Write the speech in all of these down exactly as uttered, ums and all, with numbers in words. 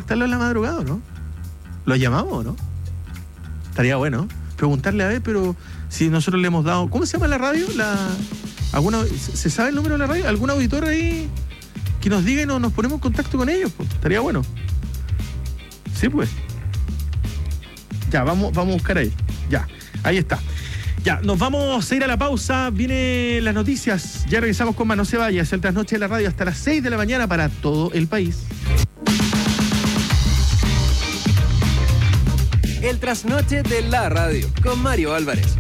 preguntarle a la madrugada, ¿no? ¿Lo llamamos, no? Estaría bueno preguntarle, a ver, pero si nosotros le hemos dado... ¿Cómo se llama la radio? La alguna ¿Se sabe el número de la radio? ¿Algún auditor ahí que nos diga y nos, nos ponemos en contacto con ellos? Pues, estaría bueno. Sí, pues. Ya, vamos, vamos a buscar ahí. Ya, ahí está. Ya, nos vamos a ir a la pausa. Vienen las noticias. Ya regresamos con más. No se vaya. Es el Trasnoche de la Radio hasta las seis de la mañana para todo el país. El Trasnoche de la Radio con Mario Álvarez.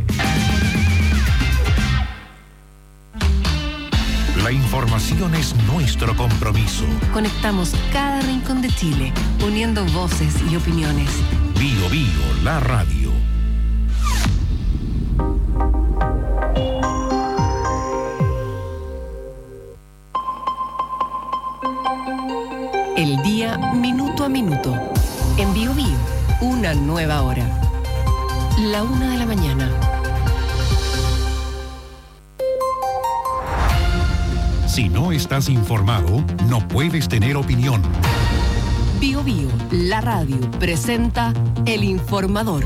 La información es nuestro compromiso. Conectamos cada rincón de Chile, uniendo voces y opiniones. Bio Bio, la radio. El día minuto a minuto. En Bio Bio, una nueva hora. La una de la mañana. Si no estás informado, no puedes tener opinión. Bio Bio, la radio, presenta El Informador.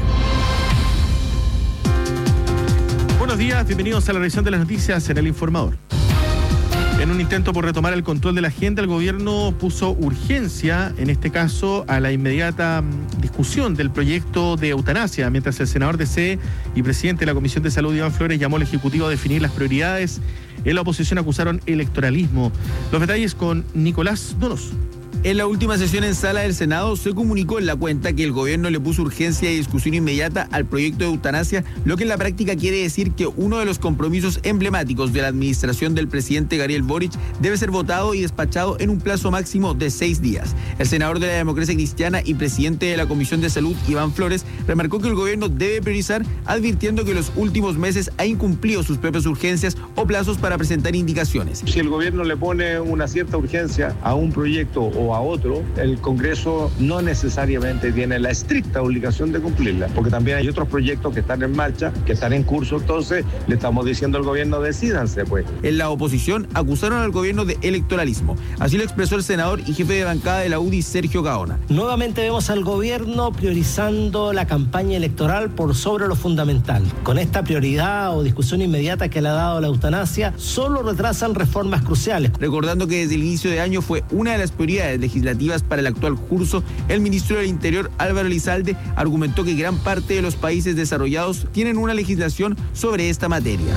Buenos días, bienvenidos a la revisión de las noticias en El Informador. En un intento por retomar el control de la agenda, el gobierno puso urgencia, en este caso, a la inmediata discusión del proyecto de eutanasia, mientras el senador D C y presidente de la Comisión de Salud, Iván Flores, llamó al Ejecutivo a definir las prioridades. En la oposición acusaron electoralismo. Los detalles con Nicolás Donos. En la última sesión en sala del Senado se comunicó en la cuenta que el gobierno le puso urgencia y discusión inmediata al proyecto de eutanasia, lo que en la práctica quiere decir que uno de los compromisos emblemáticos de la administración del presidente Gabriel Boric debe ser votado y despachado en un plazo máximo de seis días. El senador de la Democracia Cristiana y presidente de la Comisión de Salud, Iván Flores, remarcó que el gobierno debe priorizar, advirtiendo que en los últimos meses ha incumplido sus propias urgencias o plazos para presentar indicaciones. Si el gobierno le pone una cierta urgencia a un proyecto o a otro, el Congreso no necesariamente tiene la estricta obligación de cumplirla, porque también hay otros proyectos que están en marcha, que están en curso, entonces le estamos diciendo al gobierno, decídanse pues. En la oposición acusaron al gobierno de electoralismo, así lo expresó el senador y jefe de bancada de la U D I, Sergio Gaona. Nuevamente vemos al gobierno priorizando la campaña electoral por sobre lo fundamental. Con esta prioridad o discusión inmediata que le ha dado la eutanasia, solo retrasan reformas cruciales. Recordando que desde el inicio de año fue una de las prioridades legislativas para el actual curso, el ministro del Interior, Álvaro Elizalde, argumentó que gran parte de los países desarrollados tienen una legislación sobre esta materia.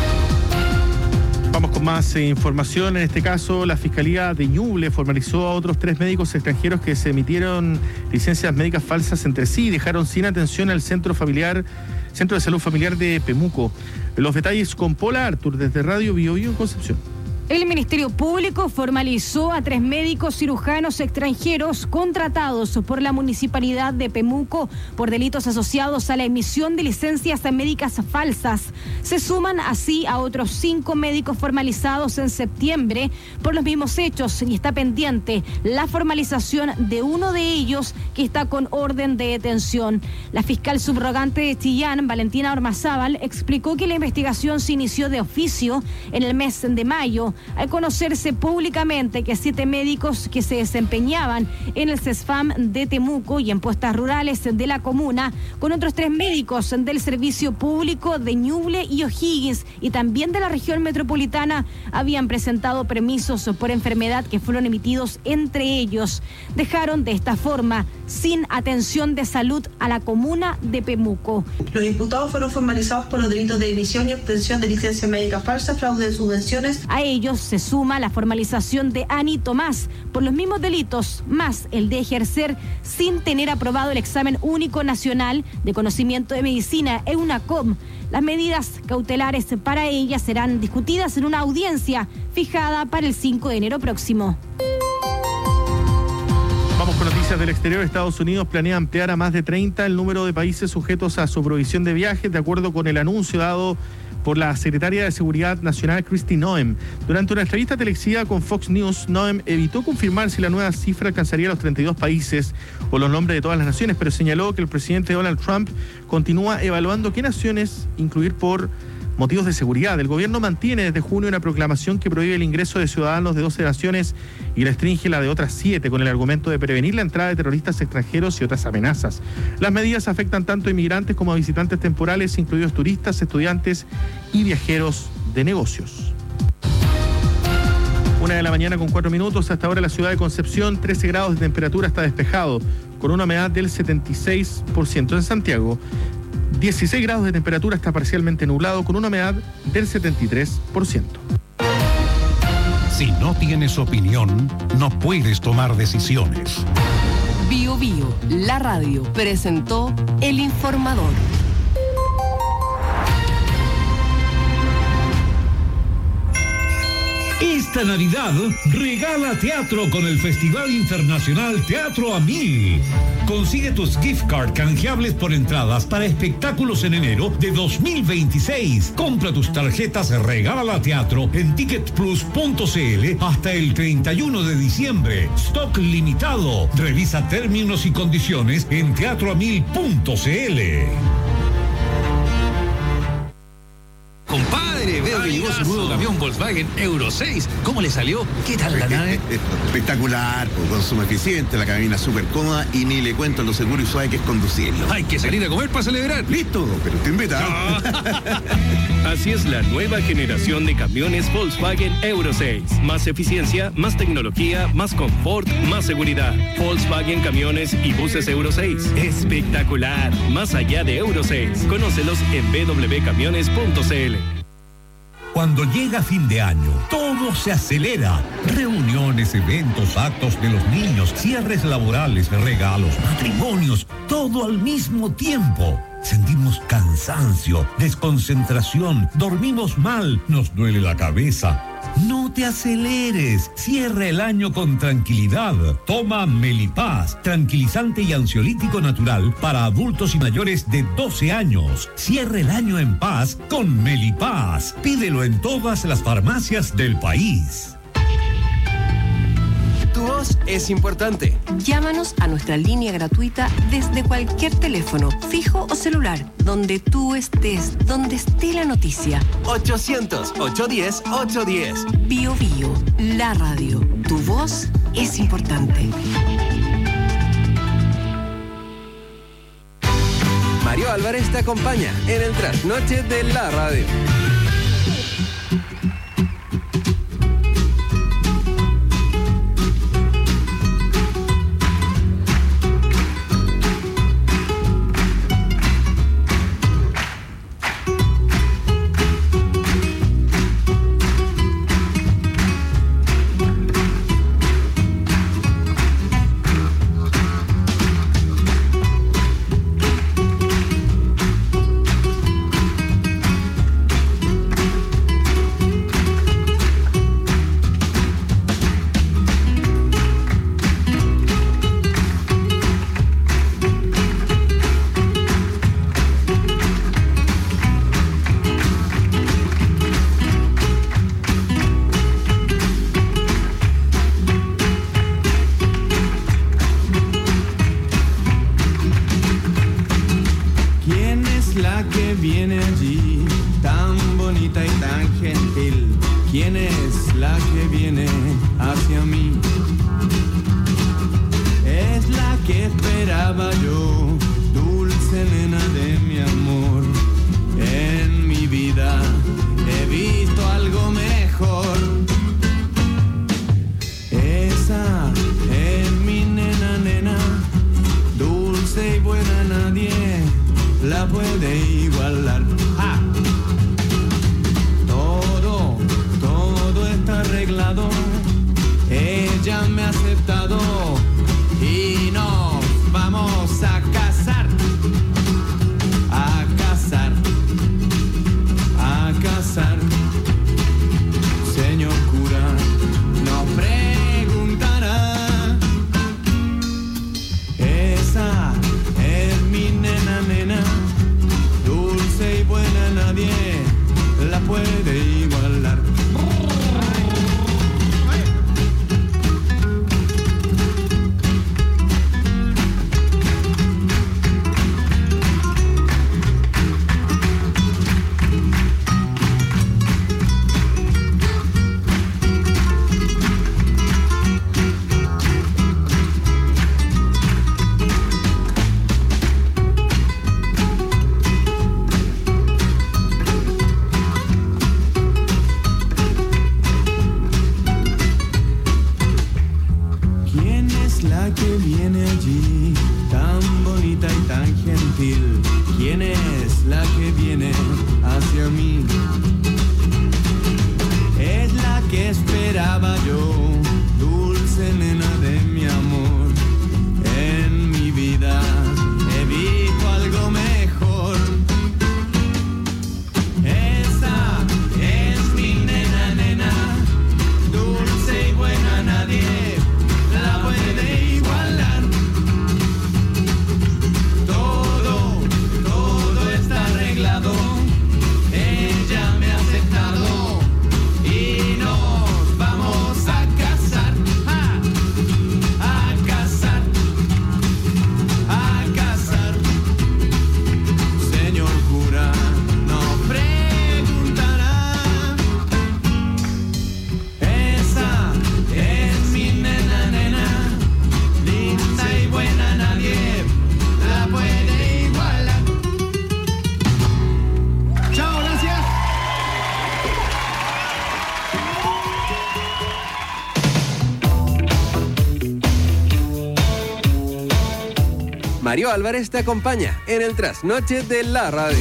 Vamos con más eh, información. En este caso, la Fiscalía de Ñuble formalizó a otros tres médicos extranjeros que se emitieron licencias médicas falsas entre sí y dejaron sin atención al centro familiar, Centro de Salud Familiar de Pemuco. Los detalles con Paula Artur desde Radio Bio Bio en Concepción. El Ministerio Público formalizó a tres médicos cirujanos extranjeros contratados por la Municipalidad de Pemuco por delitos asociados a la emisión de licencias médicas falsas. Se suman así a otros cinco médicos formalizados en septiembre por los mismos hechos y está pendiente la formalización de uno de ellos que está con orden de detención. La fiscal subrogante de Chillán, Valentina Ormazábal, explicó que la investigación se inició de oficio en el mes de mayo, al conocerse públicamente que siete médicos que se desempeñaban en el CESFAM de Temuco y en puestas rurales de la comuna, con otros tres médicos del Servicio Público de Ñuble y O'Higgins y también de la región metropolitana, habían presentado permisos por enfermedad que fueron emitidos entre ellos. Dejaron de esta forma sin atención de salud a la comuna de Pemuco. Los imputados fueron formalizados por los delitos de emisión y obtención de licencias médicas falsas, fraude de subvenciones. A ellos se suma la formalización de Ani Tomás por los mismos delitos, más el de ejercer sin tener aprobado el examen único nacional de conocimiento de medicina, EUNACOM. Las medidas cautelares para ella serán discutidas en una audiencia fijada para el cinco de enero próximo. Vamos con noticias del exterior. Estados Unidos planea ampliar a más de treinta el número de países sujetos a su provisión de viajes, de acuerdo con el anuncio dado por la secretaria de Seguridad Nacional, Kristi Noem. Durante una entrevista televisiva con Fox News, Noem evitó confirmar si la nueva cifra alcanzaría los treinta y dos países o los nombres de todas las naciones, pero señaló que el presidente Donald Trump continúa evaluando qué naciones incluir por motivos de seguridad. El gobierno mantiene desde junio una proclamación que prohíbe el ingreso de ciudadanos de doce naciones y restringe la de otras siete con el argumento de prevenir la entrada de terroristas extranjeros y otras amenazas. Las medidas afectan tanto a inmigrantes como a visitantes temporales, incluidos turistas, estudiantes y viajeros de negocios. Una de la mañana con cuatro minutos. Hasta ahora la ciudad de Concepción, trece grados de temperatura, está despejado, con una humedad del setenta y seis por ciento. En Santiago, dieciséis grados de temperatura, está parcialmente nublado, con una humedad del setenta y tres por ciento. Si no tienes opinión, no puedes tomar decisiones. Bio Bio, la radio, presentó El Informador. Esta Navidad regala teatro con el Festival Internacional Teatro a Mil. Consigue tus gift card canjeables por entradas para espectáculos en enero de dos mil veintiséis. Compra tus tarjetas Regala Teatro en ticket plus punto c l hasta el treinta y uno de diciembre. Stock limitado. Revisa términos y condiciones en teatro a mil punto c l. Compadre, veo que llegó su nuevo camión Volkswagen Euro seis. ¿Cómo le salió? ¿Qué tal la nave? Espectacular, pues, consumo eficiente, la cabina súper cómoda y ni le cuento lo seguro y suave que es conducirlo. Hay que salir a comer para celebrar. Listo, pero te invita. Así es la nueva generación de camiones Volkswagen Euro seis. Más eficiencia, más tecnología, más confort, más seguridad. Volkswagen Camiones y Buses Euro seis. Espectacular. Más allá de Euro seis. Conócelos en w w w punto camiones punto c l. Cuando llega fin de año, todo se acelera. Reuniones, eventos, actos de los niños, cierres laborales, regalos, matrimonios, todo al mismo tiempo. Sentimos cansancio, desconcentración, dormimos mal, nos duele la cabeza. No te aceleres, cierra el año con tranquilidad. Toma Melipaz, tranquilizante y ansiolítico natural para adultos y mayores de doce años. Cierra el año en paz con Melipaz. Pídelo en todas las farmacias del país. Tu voz es importante. Llámanos a nuestra línea gratuita desde cualquier teléfono, fijo o celular, donde tú estés, donde esté la noticia. ochocientos, ochocientos diez, ochocientos diez. Bio Bio, la radio. Tu voz es importante. Mario Álvarez te acompaña en el trasnoche de la radio. Y nos vamos a casar. A viene allí, tan bonita y tan gentil? ¿Quién es la que viene hacia mí? Es la que esperaba yo, dulce nena de mi amor. En mi vida he visto algo mejor. Esa es mi nena, nena, dulce y buena, nadie la puede igualar. Todo, todo está arreglado, ella me ha aceptado y nos vamos a casar, a, a casar, a casar. Señor cura, no preguntará. Esa es mi nena, nena, linda y buena, nadie la puede igualar. Chao, gracias. Mario Álvarez te acompaña en el trasnoche de la radio.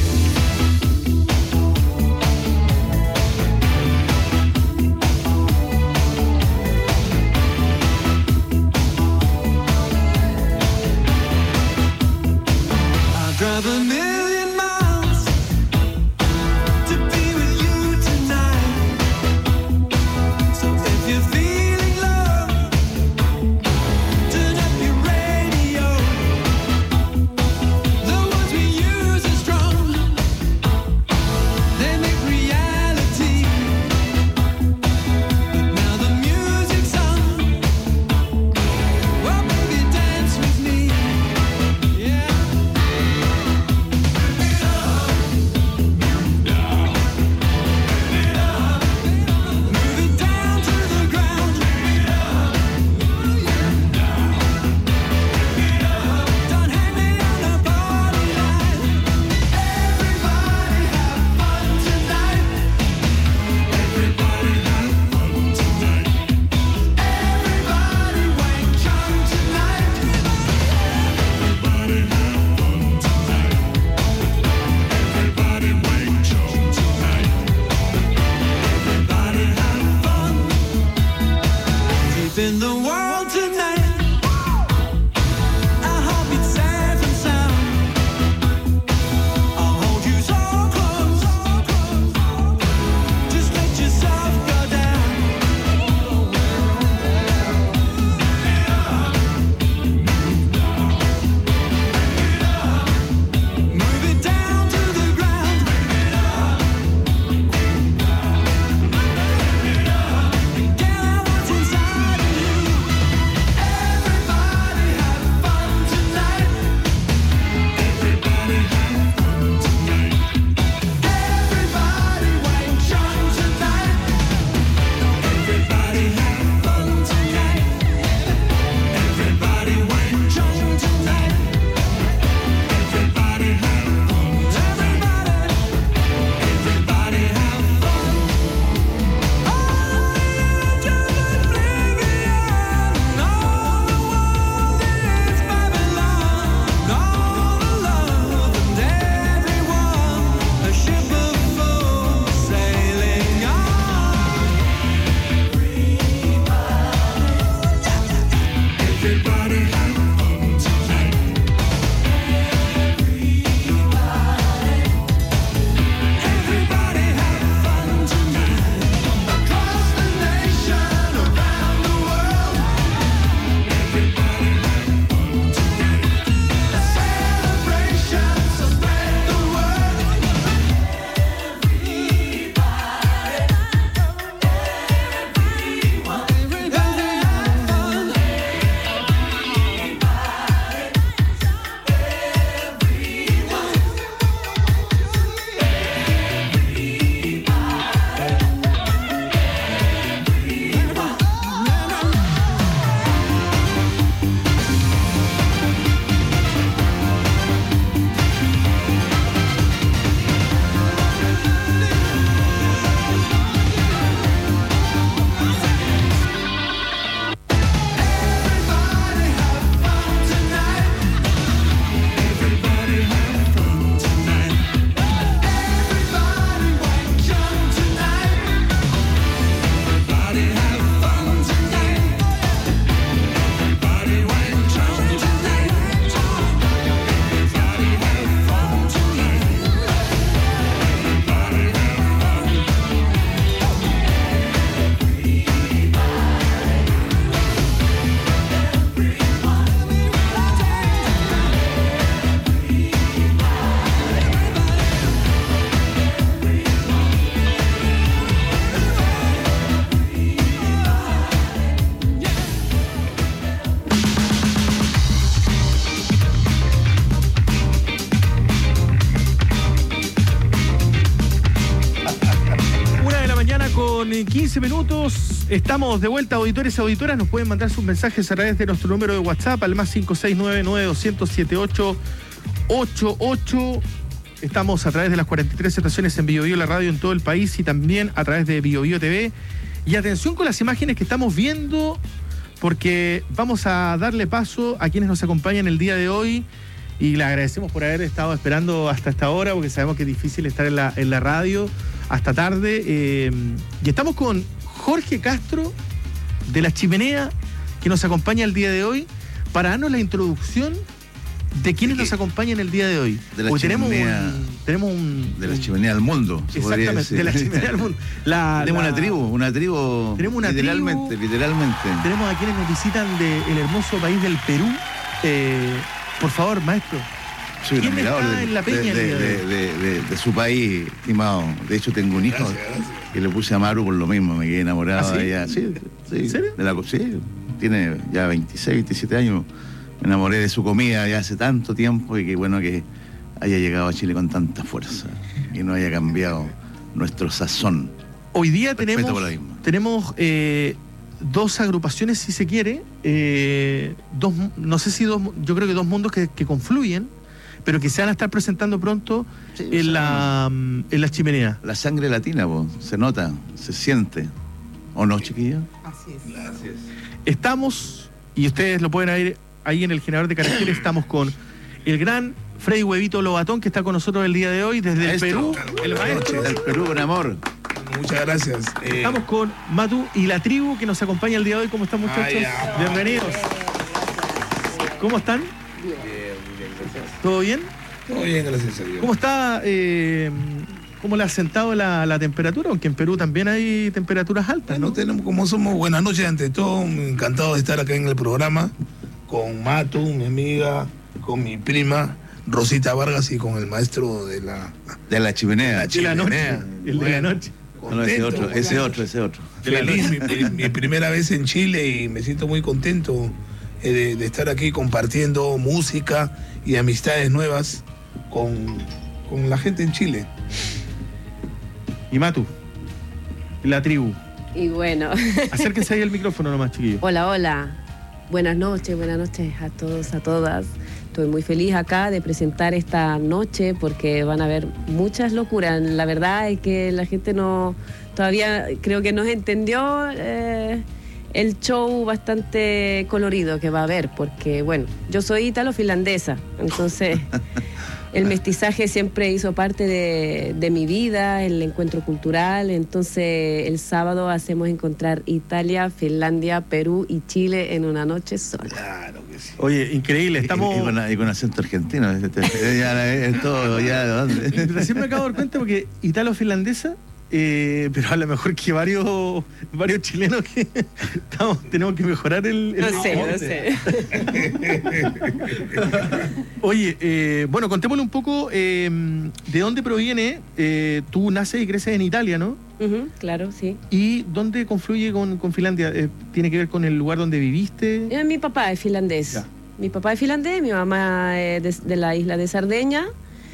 I'd drive a million miles to be with you tonight. So if you're feeling love, turn up your radio. The words we use are strong, they make reality. But now the music's on, well baby dance with me, yeah. con quince minutos. Estamos de vuelta, auditores y auditoras. Nos pueden mandar sus mensajes a través de nuestro número de WhatsApp al más cinco seis nueve nueve dos cero cero siete ocho ocho ocho. Estamos a través de las cuarenta y tres estaciones en Bio Bio, la radio en todo el país, y también a través de Bio Bio T V. Y atención con las imágenes que estamos viendo, porque vamos a darle paso a quienes nos acompañan el día de hoy. Y le agradecemos por haber estado esperando hasta esta hora, porque sabemos que es difícil estar en la, en la radio hasta tarde. Eh, y estamos con Jorge Castro, de La Chimenea, que nos acompaña el día de hoy, para darnos la introducción de quienes nos acompañan el día de hoy. De la Porque chimenea, tenemos un, tenemos un... De la chimenea al mundo, se podría Exactamente, decir. de la chimenea al mundo. La, tenemos la, una tribu, una tribu, tenemos una literalmente, tribu, literalmente. Tenemos a quienes nos visitan del hermoso país del Perú. Eh, por favor, maestro. Soy un ¿Quién admirador está de, en la peña de, el día de de, hoy? de, de, de su país, estimado. De hecho, tengo un hijo Gracias, gracias. que le puse a Maru por lo mismo, me quedé enamorado ¿Ah, sí? de ella. Sí, sí. ¿En serio? De la, sí, tiene ya veintiséis, veintisiete años. Me enamoré de su comida ya hace tanto tiempo, y qué bueno que haya llegado a Chile con tanta fuerza y no haya cambiado nuestro sazón. Hoy día Respeto tenemos, por la misma. tenemos eh, dos agrupaciones, si se quiere, eh, dos, no sé si dos, yo creo que dos mundos que, que confluyen, pero que se van a estar presentando pronto Sí, en, o sea, la, en la chimenea. La sangre latina, po, se nota, se siente. ¿O no, chiquillos? Así es. Gracias. Estamos, y ustedes lo pueden ver ahí en el generador de caracteres, estamos con el gran Freddy Huevito Lobatón, que está con nosotros el día de hoy desde Maestro, el Perú. El buenas maestro. noches. Del Perú, con amor. Muchas gracias. Eh, Estamos con Matu y la tribu, que nos acompaña el día de hoy. ¿Cómo están, muchachos? Ah, ya. Bienvenidos. ¿Cómo están? Bien, bien, gracias. ¿Todo bien? Todo bien, gracias a Dios. ¿Cómo está, eh, cómo le ha sentado la, la temperatura? Aunque en Perú también hay temperaturas altas, Bueno, ¿no? tenemos, como somos, buenas noches ante todo, encantado de estar acá en el programa con Matu, mi amiga, con mi prima Rosita Vargas y con el maestro de la, De la chimenea. De la noche. El de la noche. No, ese Contento, otro, ese buena otro, ese otro. Feliz, mi, pri- mi primera vez en Chile, y me siento muy contento eh, de, de estar aquí compartiendo música y amistades nuevas con, con la gente en Chile. Y Matu, la tribu. Y bueno, Acérquense ahí al micrófono nomás, chiquillos. hola, hola. Buenas noches, buenas noches a todos, a todas. Estoy muy feliz acá de presentar esta noche porque van a haber muchas locuras. La verdad es que la gente no, todavía creo que no entendió eh, el show bastante colorido que va a haber, porque bueno, yo soy ítalo-finlandesa, entonces el mestizaje siempre hizo parte de, de mi vida, el encuentro cultural. Entonces el sábado hacemos encontrar Italia, Finlandia, Perú y Chile en una noche sola. Claro que sí. Oye, increíble, estamos... Y, y con, y con acento argentino. Este, ya, es todo, ya, ¿de dónde? Recién me acabo de dar cuenta porque italo-finlandesa, eh, pero a lo mejor que varios varios chilenos que estamos, tenemos que mejorar el... el No sé, no sé. Oye, eh, bueno, contémosle un poco eh, de dónde proviene. Eh, tú naces y creces en Italia, ¿no? Ujú, claro, sí. ¿Y dónde confluye con, con Finlandia? Eh, ¿Tiene que ver con el lugar donde viviste? Eh, mi papá es finlandés. Ya. Mi papá es finlandés, mi mamá es de, de la isla de Sardeña.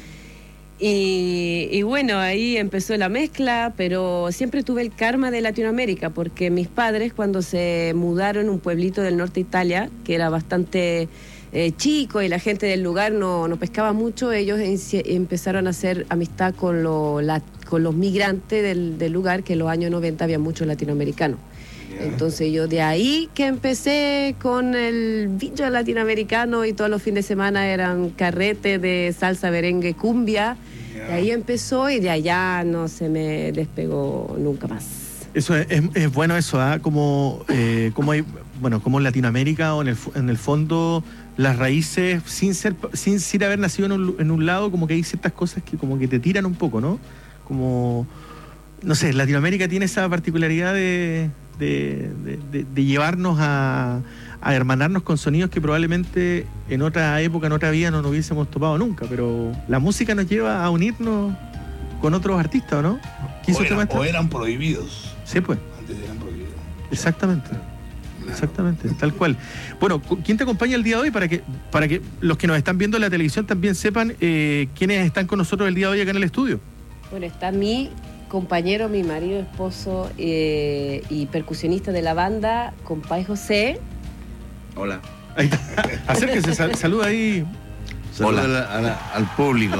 Y, y bueno, ahí empezó la mezcla, pero siempre tuve el karma de Latinoamérica, porque mis padres, cuando se mudaron a un pueblito del norte de Italia, que era bastante eh, chico y la gente del lugar no, no pescaba mucho, ellos en- empezaron a hacer amistad con, lo, la- con los migrantes del, del lugar, que en los años noventa había muchos latinoamericanos. Entonces yo de ahí que empecé con el bicho latinoamericano, y todos los fines de semana eran carretes de salsa, merengue, cumbia. De ahí empezó y de allá no se me despegó nunca más. Eso es, es- es bueno eso, ¿ah? Como, eh, como hay, bueno, como en Latinoamérica o en el, fu- en el fondo las raíces, sin ser, sin, sin haber nacido en un, lu- en un lado, como que hay ciertas cosas que como que te tiran un poco, ¿no? Como, no sé, Latinoamérica tiene esa particularidad de, de, de- de- de llevarnos a, a hermanarnos con sonidos que probablemente en otra época, en otra vida no nos hubiésemos topado nunca, pero la música nos lleva a unirnos con otros artistas, ¿o no? ¿Qué hizo O, este eran, maestro? o eran prohibidos. Sí, pues. Antes eran prohibidos. Exactamente. Exactamente, tal cual. Bueno, cu- ¿quién te acompaña el día de hoy? Para que para que los que nos están viendo en la televisión también sepan eh, quiénes están con nosotros el día de hoy acá en el estudio. Bueno, está mi compañero, mi marido, esposo eh, y percusionista de la banda, compay José. Hola. Ahí está. Acérquese, sal, saluda ahí. Hola. A la, a la, al público.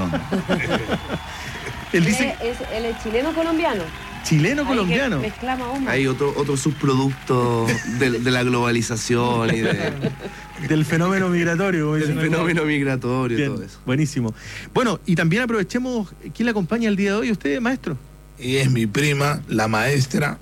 Él dice... Él es, él es chileno-colombiano. Chileno-colombiano. Mezclamos aún más. Hay otro, otro subproducto de, de la globalización y de, del fenómeno migratorio. Del fenómeno migratorio y Bien, todo eso. Buenísimo. Bueno, y también aprovechemos, ¿quién la acompaña el día de hoy? ¿Usted, maestro? Y es mi prima, la maestra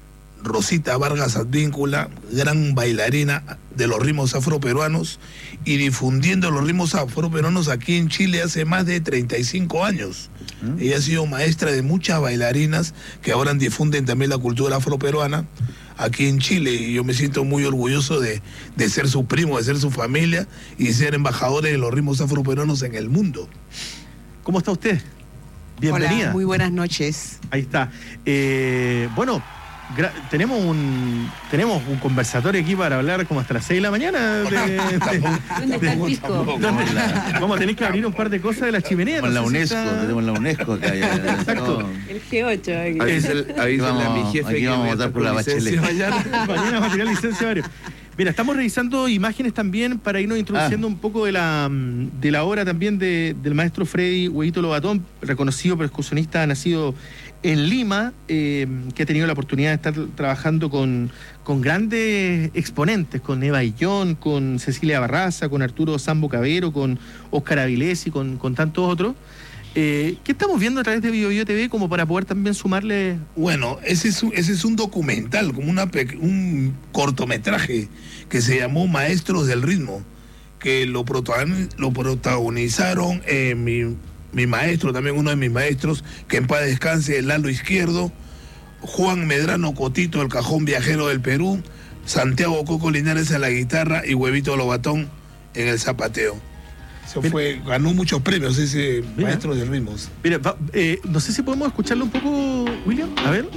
Rosita Vargas Advíncula, gran bailarina de los ritmos afroperuanos y difundiendo los ritmos afroperuanos aquí en Chile hace más de treinta y cinco años. ¿Mm? Ella ha sido maestra de muchas bailarinas que ahora difunden también la cultura afroperuana aquí en Chile, y yo me siento muy orgulloso de, de ser su primo, de ser su familia y ser embajadores de los ritmos afroperuanos en el mundo. ¿Cómo está usted? Bienvenida. Hola, muy buenas noches. Ahí está. Eh, bueno, tenemos un tenemos un conversatorio aquí para hablar como hasta las seis de la mañana. De, de, ¿Dónde está el pisco? Vamos a tener que abrir un par de cosas de la chimenea. Con no la sé UNESCO, si está... tenemos la UNESCO acá. Ya, exacto. El G ocho. Aquí. Avísenle a mi jefe aquí que vamos a votar por la Bachelet. Mañana, mañana va a tirar licencia varios. Mira, estamos revisando imágenes también para irnos introduciendo ah. un poco de la, de la obra también de, del maestro Freddy Huevito Lobatón, reconocido percusionista nacido en Lima, eh, que ha tenido la oportunidad de estar trabajando con, con grandes exponentes, con Eva Illón, con Cecilia Barraza, con Arturo Sambo Cabero, con Óscar Avilés y con, con tantos otros. Eh, ¿Qué estamos viendo a través de Bio Bio T V como para poder también sumarle? Bueno, ese es un, ese es un documental, como una, un cortometraje que se llamó Maestros del Ritmo, que lo, protagoniz, lo protagonizaron eh, mi, mi maestro, también uno de mis maestros, que en paz descanse, Lalo Izquierdo, Juan Medrano Cotito, el cajón viajero del Perú, Santiago Coco Linares en la guitarra y Huevito Lobatón en el zapateo. Eso fue, ganó muchos premios ese Mira. Maestro de ritmos. Mira, va, eh, no sé si podemos escucharlo un poco, William. A ver.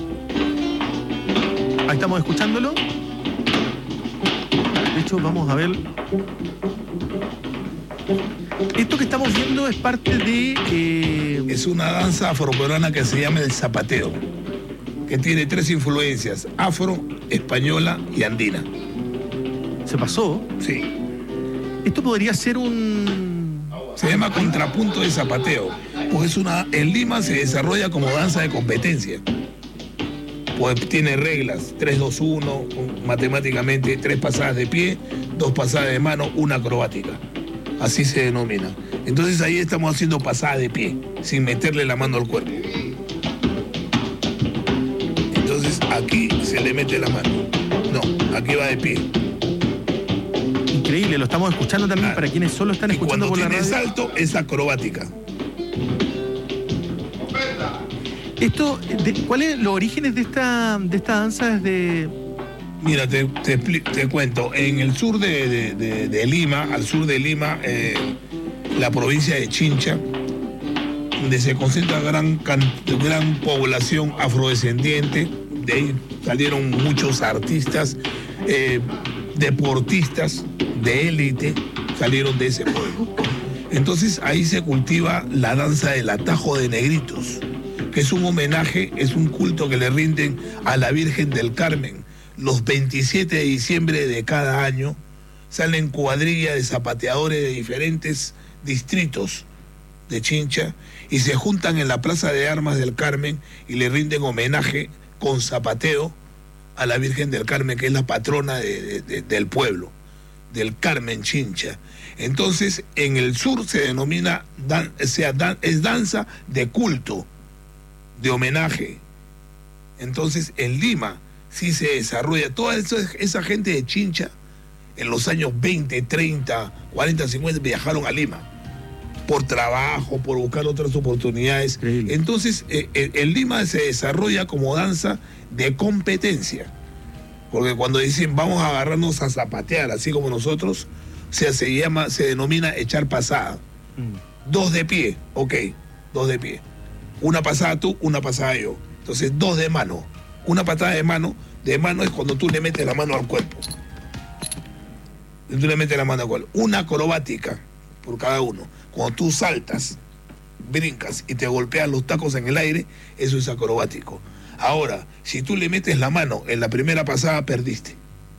Ahí estamos escuchándolo. De hecho, vamos a ver. Esto que estamos viendo es parte de... Eh... Es una danza afroperuana que se llama el zapateo, que tiene tres influencias: afro, española y andina. ¿Se pasó? Sí. Esto podría ser un... Se llama contrapunto de zapateo, pues es una, en Lima se desarrolla como danza de competencia. Pues tiene reglas, tres dos uno, matemáticamente, tres pasadas de pie, dos pasadas de mano, una acrobática. Así se denomina. Entonces ahí estamos haciendo pasadas de pie, sin meterle la mano al cuerpo. Entonces aquí se le mete la mano. No, aquí va de pie. Increíble, lo estamos escuchando también claro. Para quienes solo están y escuchando por la radio. Cuando tiene salto es acrobática. Esto, de, ¿cuáles son los orígenes de esta, de esta danza desde...? Mira, te, te, te cuento, en el sur de, de, de, de Lima, al sur de Lima, eh, la provincia de Chincha, donde se concentra gran, gran población afrodescendiente, de ahí salieron muchos artistas, eh, deportistas de élite, salieron de ese pueblo. Entonces ahí se cultiva la danza del atajo de negritos, que es un homenaje, es un culto que le rinden a la Virgen del Carmen. Los veintisiete de diciembre de cada año salen cuadrillas de zapateadores de diferentes distritos de Chincha y se juntan en la Plaza de Armas del Carmen y le rinden homenaje con zapateo a la Virgen del Carmen, que es la patrona de, de, de, del pueblo, del Carmen Chincha. Entonces, en el sur se denomina, dan, o sea, dan, es danza de culto, de homenaje. Entonces, en Lima sí se desarrolla, toda esa, esa gente de Chincha, en los años veinte, treinta, cuarenta, cincuenta, viajaron a Lima, por trabajo, por buscar otras oportunidades. Increíble. Entonces, eh, en Lima se desarrolla como danza de competencia, porque cuando dicen vamos a agarrarnos a zapatear, así como nosotros, o sea, se llama, se denomina echar pasada. Mm. Dos de pie, ok, dos de pie. Una pasada tú, una pasada yo. Entonces, dos de mano. Una patada de mano, de mano es cuando tú le metes la mano al cuerpo. Tú le metes la mano al cuerpo. Una acrobática por cada uno. Cuando tú saltas, brincas y te golpeas los tacos en el aire, eso es acrobático. Ahora, si tú le metes la mano en la primera pasada, perdiste.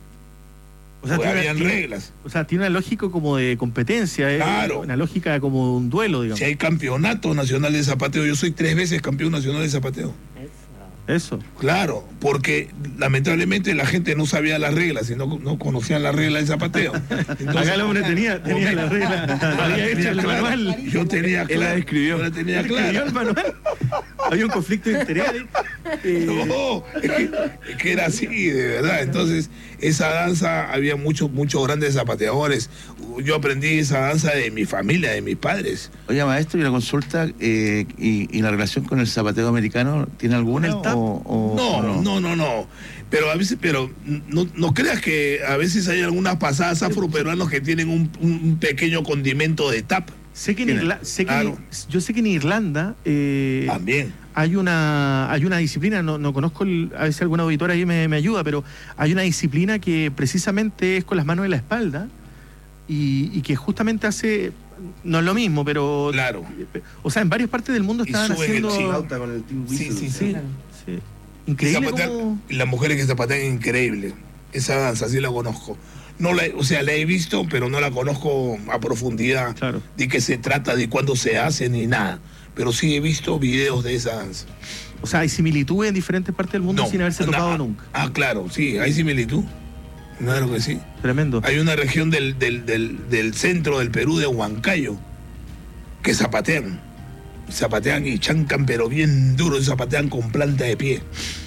O sea, Pues tiene, habían tiene- reglas. O sea, tiene una lógica como de competencia, ¿eh? Claro. Una lógica como de un duelo, digamos. Si hay campeonato nacional de zapateo, yo soy tres veces campeón nacional de zapateo. Eso. Claro, porque lamentablemente la gente no sabía las reglas y no, no conocían las reglas del zapateo. Entonces, Acá el hombre tenía, tenía la regla, había hecho el Claro, manual. Yo tenía Él la claro. describió. Yo la tenía Él escribió claro. el manual. Había un conflicto de interés. eh, No, es que, es que era así, de verdad. Entonces, esa danza, había muchos, muchos grandes zapateadores. Yo aprendí esa danza de mi familia, de mis padres. Oiga, maestro, y una consulta, eh, y, y la relación con el zapateo americano, ¿tiene alguna? O, o- No, o no, no, no. Pero a veces, pero no, no creas que a veces hay algunas pasadas afroperuanos que tienen un, un pequeño condimento de tap. Sé que en Tiene- Irla- sé que claro. en- yo sé que en Irlanda eh, También. hay una hay una disciplina, no, no conozco, el- a veces alguna auditora ahí me, me ayuda, pero hay una disciplina que precisamente es con las manos en la espalda y, y que justamente hace, no es lo mismo, pero... Claro. O sea, en varias partes del mundo Y estaban suben el haciendo... chilauta con el team Sí, sí, sí. Sí. Increíble Y zapatear- cómo- y las mujeres que zapatean, increíble. Esa danza sí la conozco. No la, o sea, la he visto, pero no la conozco a profundidad. De qué se trata, de cuándo se hace, ni nada. Pero sí he visto videos de esa danza. O sea, hay similitudes en diferentes partes del mundo No, sin haberse na- tocado nunca. Ah, claro, sí, hay similitud. Claro que sí. Tremendo. Hay una región del, del, del, del centro del Perú, de Huancayo, que zapatean. Zapatean y chancan, pero bien duro, y zapatean con planta de pie.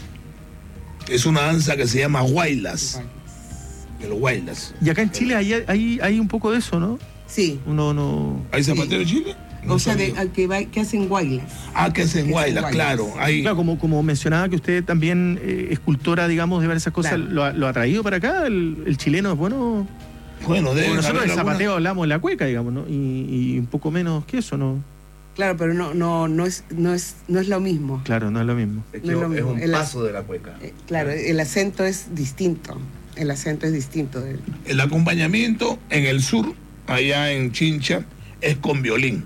Es una danza que se llama guaylas. El guaylas. Y acá en Chile hay, hay, hay un poco de eso, ¿no? Sí. Uno no... ¿Hay zapateo en Chile? o sea, de, a que, va- que hacen guaylas. Ah, que hacen guaylas, claro. Hay... Claro, como, como mencionaba que usted también, eh, escultora, digamos, de ver esas cosas, Claro. lo, ha- lo ha traído para acá. El, el chileno es bueno. Bueno, Porque deben nosotros haber del alguna- zapateo hablamos de la cueca, digamos, ¿no? Y, y un poco menos que eso, ¿no? Claro, pero no, no, no es, no es, no es lo mismo. Claro, no es lo mismo. No es lo mismo. El ac- de la cueca. eh, Claro, el acento es distinto. El acento es distinto. del- El acompañamiento en el sur, allá en Chincha, es con violín.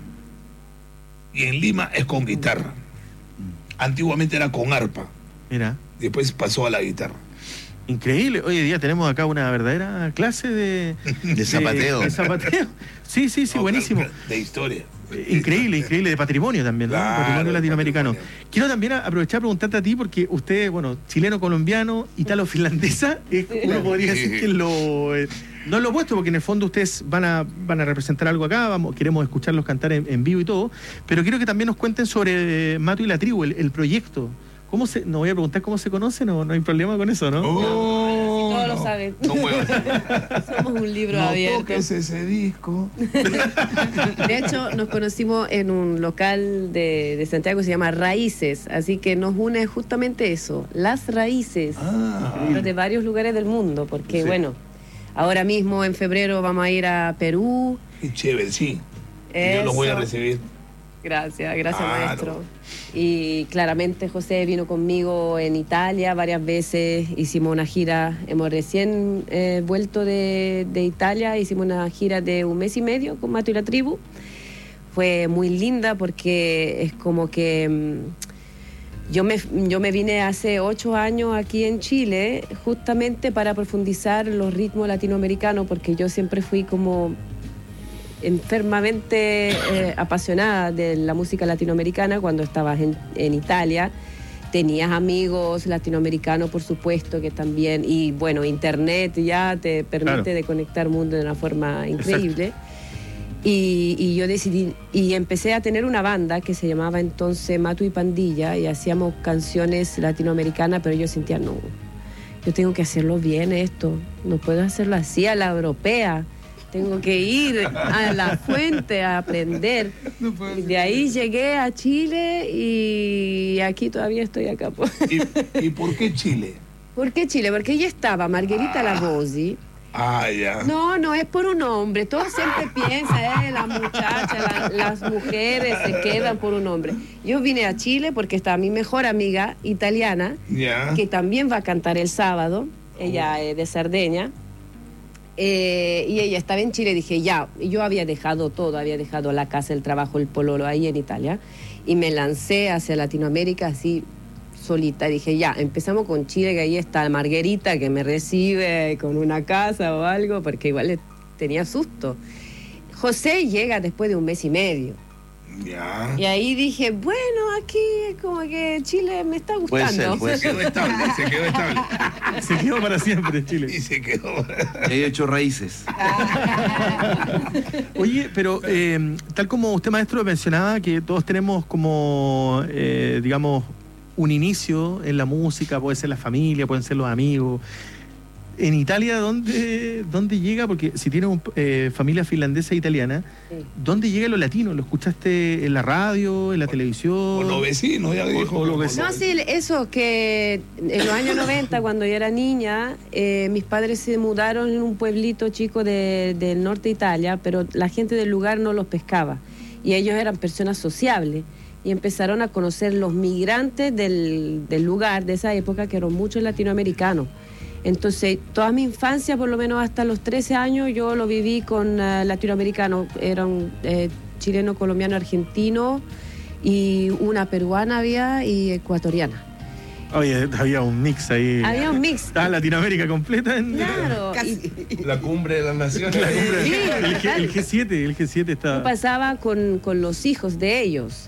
Y en Lima es con guitarra. Antiguamente era con arpa. Mira. Después pasó a la guitarra. Increíble. Hoy en día tenemos acá una verdadera clase de... De zapateo. De, zapateo. Sí, sí, sí, buenísimo. De historia. Eh, Increíble, increíble, de patrimonio también, ¿no? Claro, patrimonio de latinoamericano. Quiero también a- aprovechar a preguntarte a ti, porque usted, bueno, chileno-colombiano, italo-finlandesa, es- uno podría decir que es lo... eh, no es lo opuesto, porque en el fondo ustedes van a, van a representar algo acá, vamos, queremos escucharlos cantar en, en vivo y todo, pero quiero que también nos cuenten sobre eh, Mato y la tribu, el, el proyecto. ¿Cómo se, no voy a preguntar cómo se conoce, no, no hay problema con eso, ¿no? Oh, Todos no, lo saben. no muevas. Somos un libro No abierto. toques ese disco. De hecho, nos conocimos en un local de, de Santiago que se llama Raíces, así que nos une justamente eso, las raíces, pero de varios lugares del mundo, porque Sí. bueno, ahora mismo en febrero vamos a ir a Perú. Qué chévere, sí. Y yo los voy a Eso. recibir. Gracias, gracias Claro. maestro. Y claramente José vino conmigo en Italia varias veces, hicimos una gira, hemos recién eh, vuelto de, de Italia, hicimos una gira de un mes y medio con Mato y la tribu. Fue muy linda porque es como que mm, yo me, yo me vine hace ocho años aquí en Chile justamente para profundizar los ritmos latinoamericanos, porque yo siempre fui como enfermamente eh, apasionada de la música latinoamericana cuando estabas en, en Italia. Tenías amigos latinoamericanos, por supuesto, que también, y bueno, internet ya te permite Claro. de conectar mundo de una forma increíble. Y, y yo decidí, y empecé a tener una banda que se llamaba entonces Matu y Pandilla, y hacíamos canciones latinoamericanas, pero yo sentía, no, yo tengo que hacerlo bien esto, no puedo hacerlo así a la europea. Tengo que ir a la fuente a aprender. Y de ahí llegué a Chile y aquí todavía estoy acá. ¿Y, y por qué Chile? ¿Por qué Chile? Porque ella estaba Margarita Lavosi. Ah, ya. No, no es por un hombre. Todos siempre piensan, eh, la muchacha, la- las mujeres se quedan por un hombre. Yo vine a Chile porque está mi mejor amiga italiana, Ya. que también va a cantar el sábado. Ella es de Cerdeña. Eh, y ella estaba en Chile, dije, ya, yo había dejado todo, había dejado la casa, el trabajo, el pololo ahí en Italia, y me lancé hacia Latinoamérica así solita. Dije, ya, empezamos con Chile, que ahí está Margarita, que me recibe con una casa o algo, porque igual le tenía susto. José llega después de un mes y medio. Ya. Y ahí dije, bueno, aquí como que Chile me está gustando. Puede ser, puede Se quedó estable, se quedó estable. Se quedó para siempre Chile. Y se quedó. He hecho raíces. Oye, pero eh, tal como usted, maestro, mencionaba, que todos tenemos como, eh, digamos, un inicio en la música, puede ser la familia, pueden ser los amigos. En Italia, ¿dónde, dónde llega? Porque si tienes un, eh, familia finlandesa e italiana, sí. ¿Dónde llega lo latino? ¿Lo escuchaste en la radio, en la televisión? O los vecinos, ya dijo. O los vecinos. No, sí, eso, que en los años noventa, cuando yo era niña, eh, mis padres se mudaron en un pueblito chico de, del norte de Italia, pero la gente del lugar no los pescaba. Y ellos eran personas sociables. Y empezaron a conocer los migrantes del, del lugar, de esa época, que eran muchos latinoamericanos. Entonces, toda mi infancia, por lo menos hasta los trece años, yo lo viví con uh, latinoamericanos. Eran eh, chileno, colombiano, argentino, y una peruana había y ecuatoriana. Oye, había un mix ahí. Había un mix. Estaba Latinoamérica completa. En... Claro. Y... La cumbre de las naciones. La cumbre, Sí, el, G, el G siete, el G siete estaba. Yo pasaba con, con los hijos de ellos.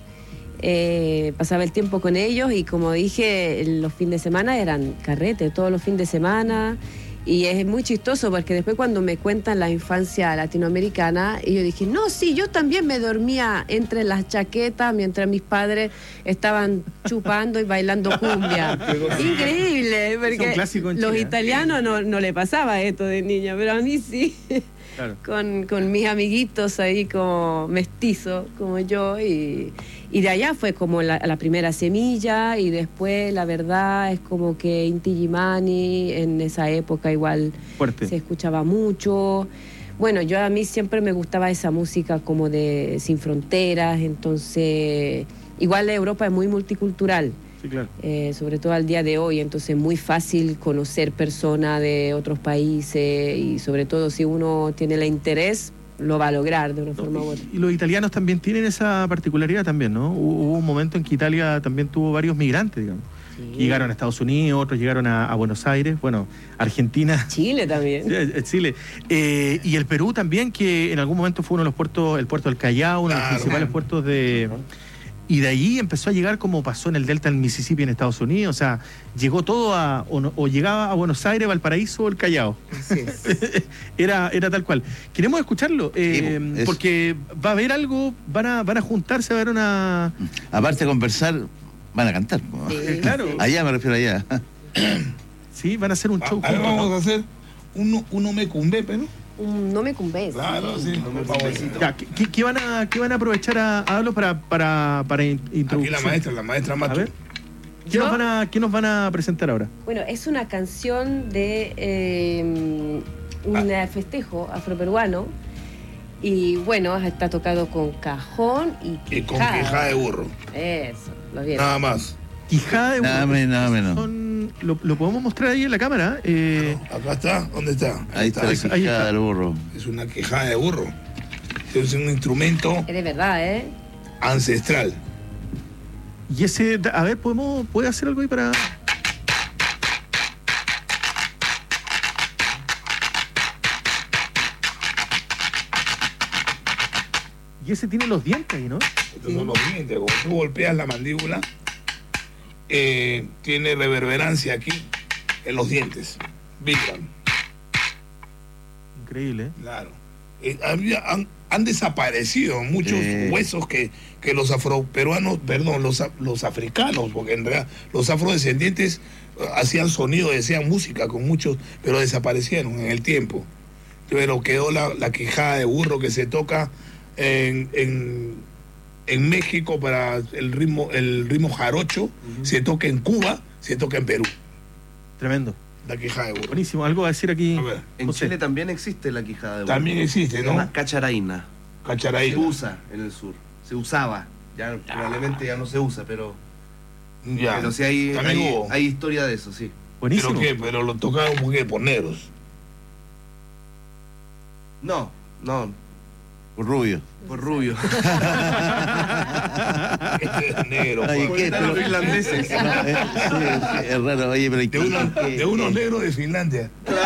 Eh, pasaba el tiempo con ellos y, como dije, los fines de semana eran carrete, todos los fines de semana. Y es muy chistoso porque después, cuando me cuentan la infancia latinoamericana, y yo dije, no, sí, yo también me dormía entre las chaquetas mientras mis padres estaban chupando y bailando cumbia. Increíble, porque los italianos no, no le pasaba esto de niña, pero a mí sí. Claro. Con, con mis amiguitos ahí como mestizos, como yo, y, y de allá fue como la, la primera semilla, y después, la verdad, es como que Inti Illimani en esa época igual fuerte. Se escuchaba mucho. Bueno, yo a mí siempre me gustaba esa música como de Sin Fronteras, entonces igual Europa es muy multicultural. Sí, claro. Eh, sobre todo al día de hoy, entonces es muy fácil conocer personas de otros países, y sobre todo si uno tiene el interés, lo va a lograr de una forma u otra. Y los italianos también tienen esa particularidad también, ¿no? Hubo un momento en que Italia también tuvo varios migrantes, digamos. Sí. Llegaron a Estados Unidos, otros llegaron a, a Buenos Aires, bueno, Argentina. Chile también. Sí, Chile. Eh, y el Perú también, que en algún momento fue uno de los puertos, el puerto del Callao, uno claro, de los principales claro. puertos de... Y de ahí empezó a llegar, como pasó en el delta del Mississippi en Estados Unidos, o sea, llegó todo a, o, no, o llegaba a Buenos Aires, Valparaíso o el Callao. Sí, era, era tal cual. Queremos escucharlo, eh, sí, porque va a haber algo, van a, van a juntarse a ver una... Aparte de conversar, van a cantar. Sí. Claro. Allá me refiero allá. Sí, van a hacer un show. Ahora vamos a hacer un, un me cumbepe, ¿no? Un no me cumbes. Claro, sí, no me favorito. Ya, ¿qué, qué, van a, ¿Qué van a aprovechar a, a hablo para, para, para introducir? Aquí la maestra, la maestra Matu. A ver, ¿qué, nos van a, ¿qué nos van a presentar ahora? Bueno, es una canción de eh, un ah. festejo afroperuano. Y bueno, está tocado con cajón y quijada. Y con quijada de burro. Eso, lo vieron. Nada más. Quijada de burro. Nada menos, nada menos. Son, lo, lo podemos mostrar ahí en la cámara. Eh... No, acá está. ¿Dónde está? Ahí está, ahí está la quijada del burro. Es una quijada de burro. Es un instrumento. Es de verdad, ¿eh? Ancestral. Y ese, a ver, podemos, ¿puede hacer algo ahí para...? Y ese tiene los dientes ahí, ¿no? Estos sí. son los dientes. Cuando tú golpeas la mandíbula, eh, tiene reverberancia aquí en los dientes. Vibran. Increíble, ¿eh? Claro. Eh, han, han desaparecido muchos eh. huesos que, que los afroperuanos, perdón, los, los africanos, porque en realidad los afrodescendientes uh, hacían sonido, decían música con muchos, pero desaparecieron en el tiempo. Pero quedó la, la quijada de burro que se toca En, en, en México para el ritmo el ritmo jarocho, uh-huh. se toca en Cuba, se toca en Perú. Tremendo. La quijada de burro. Buenísimo, algo a decir aquí. A ver, en José. Chile también existe la quijada de burro. También existe, ¿no? Una cacharaína. Cacharaína. Se usa en el sur. Se usaba. Ya ah. probablemente ya no se usa, pero. Ya. Pero sí hay, hay, hay historia de eso, sí. Buenísimo. ¿Pero qué? Pero lo tocaron porque por negros. No, no. Por rubio. Por rubio. Este es negro. Oye, Juan. ¿qué? Están los finlandeses. No, eh, sí, sí, es raro, oye, pero ¿y De, qué- uno- qué- de unos qué- negros de Finlandia.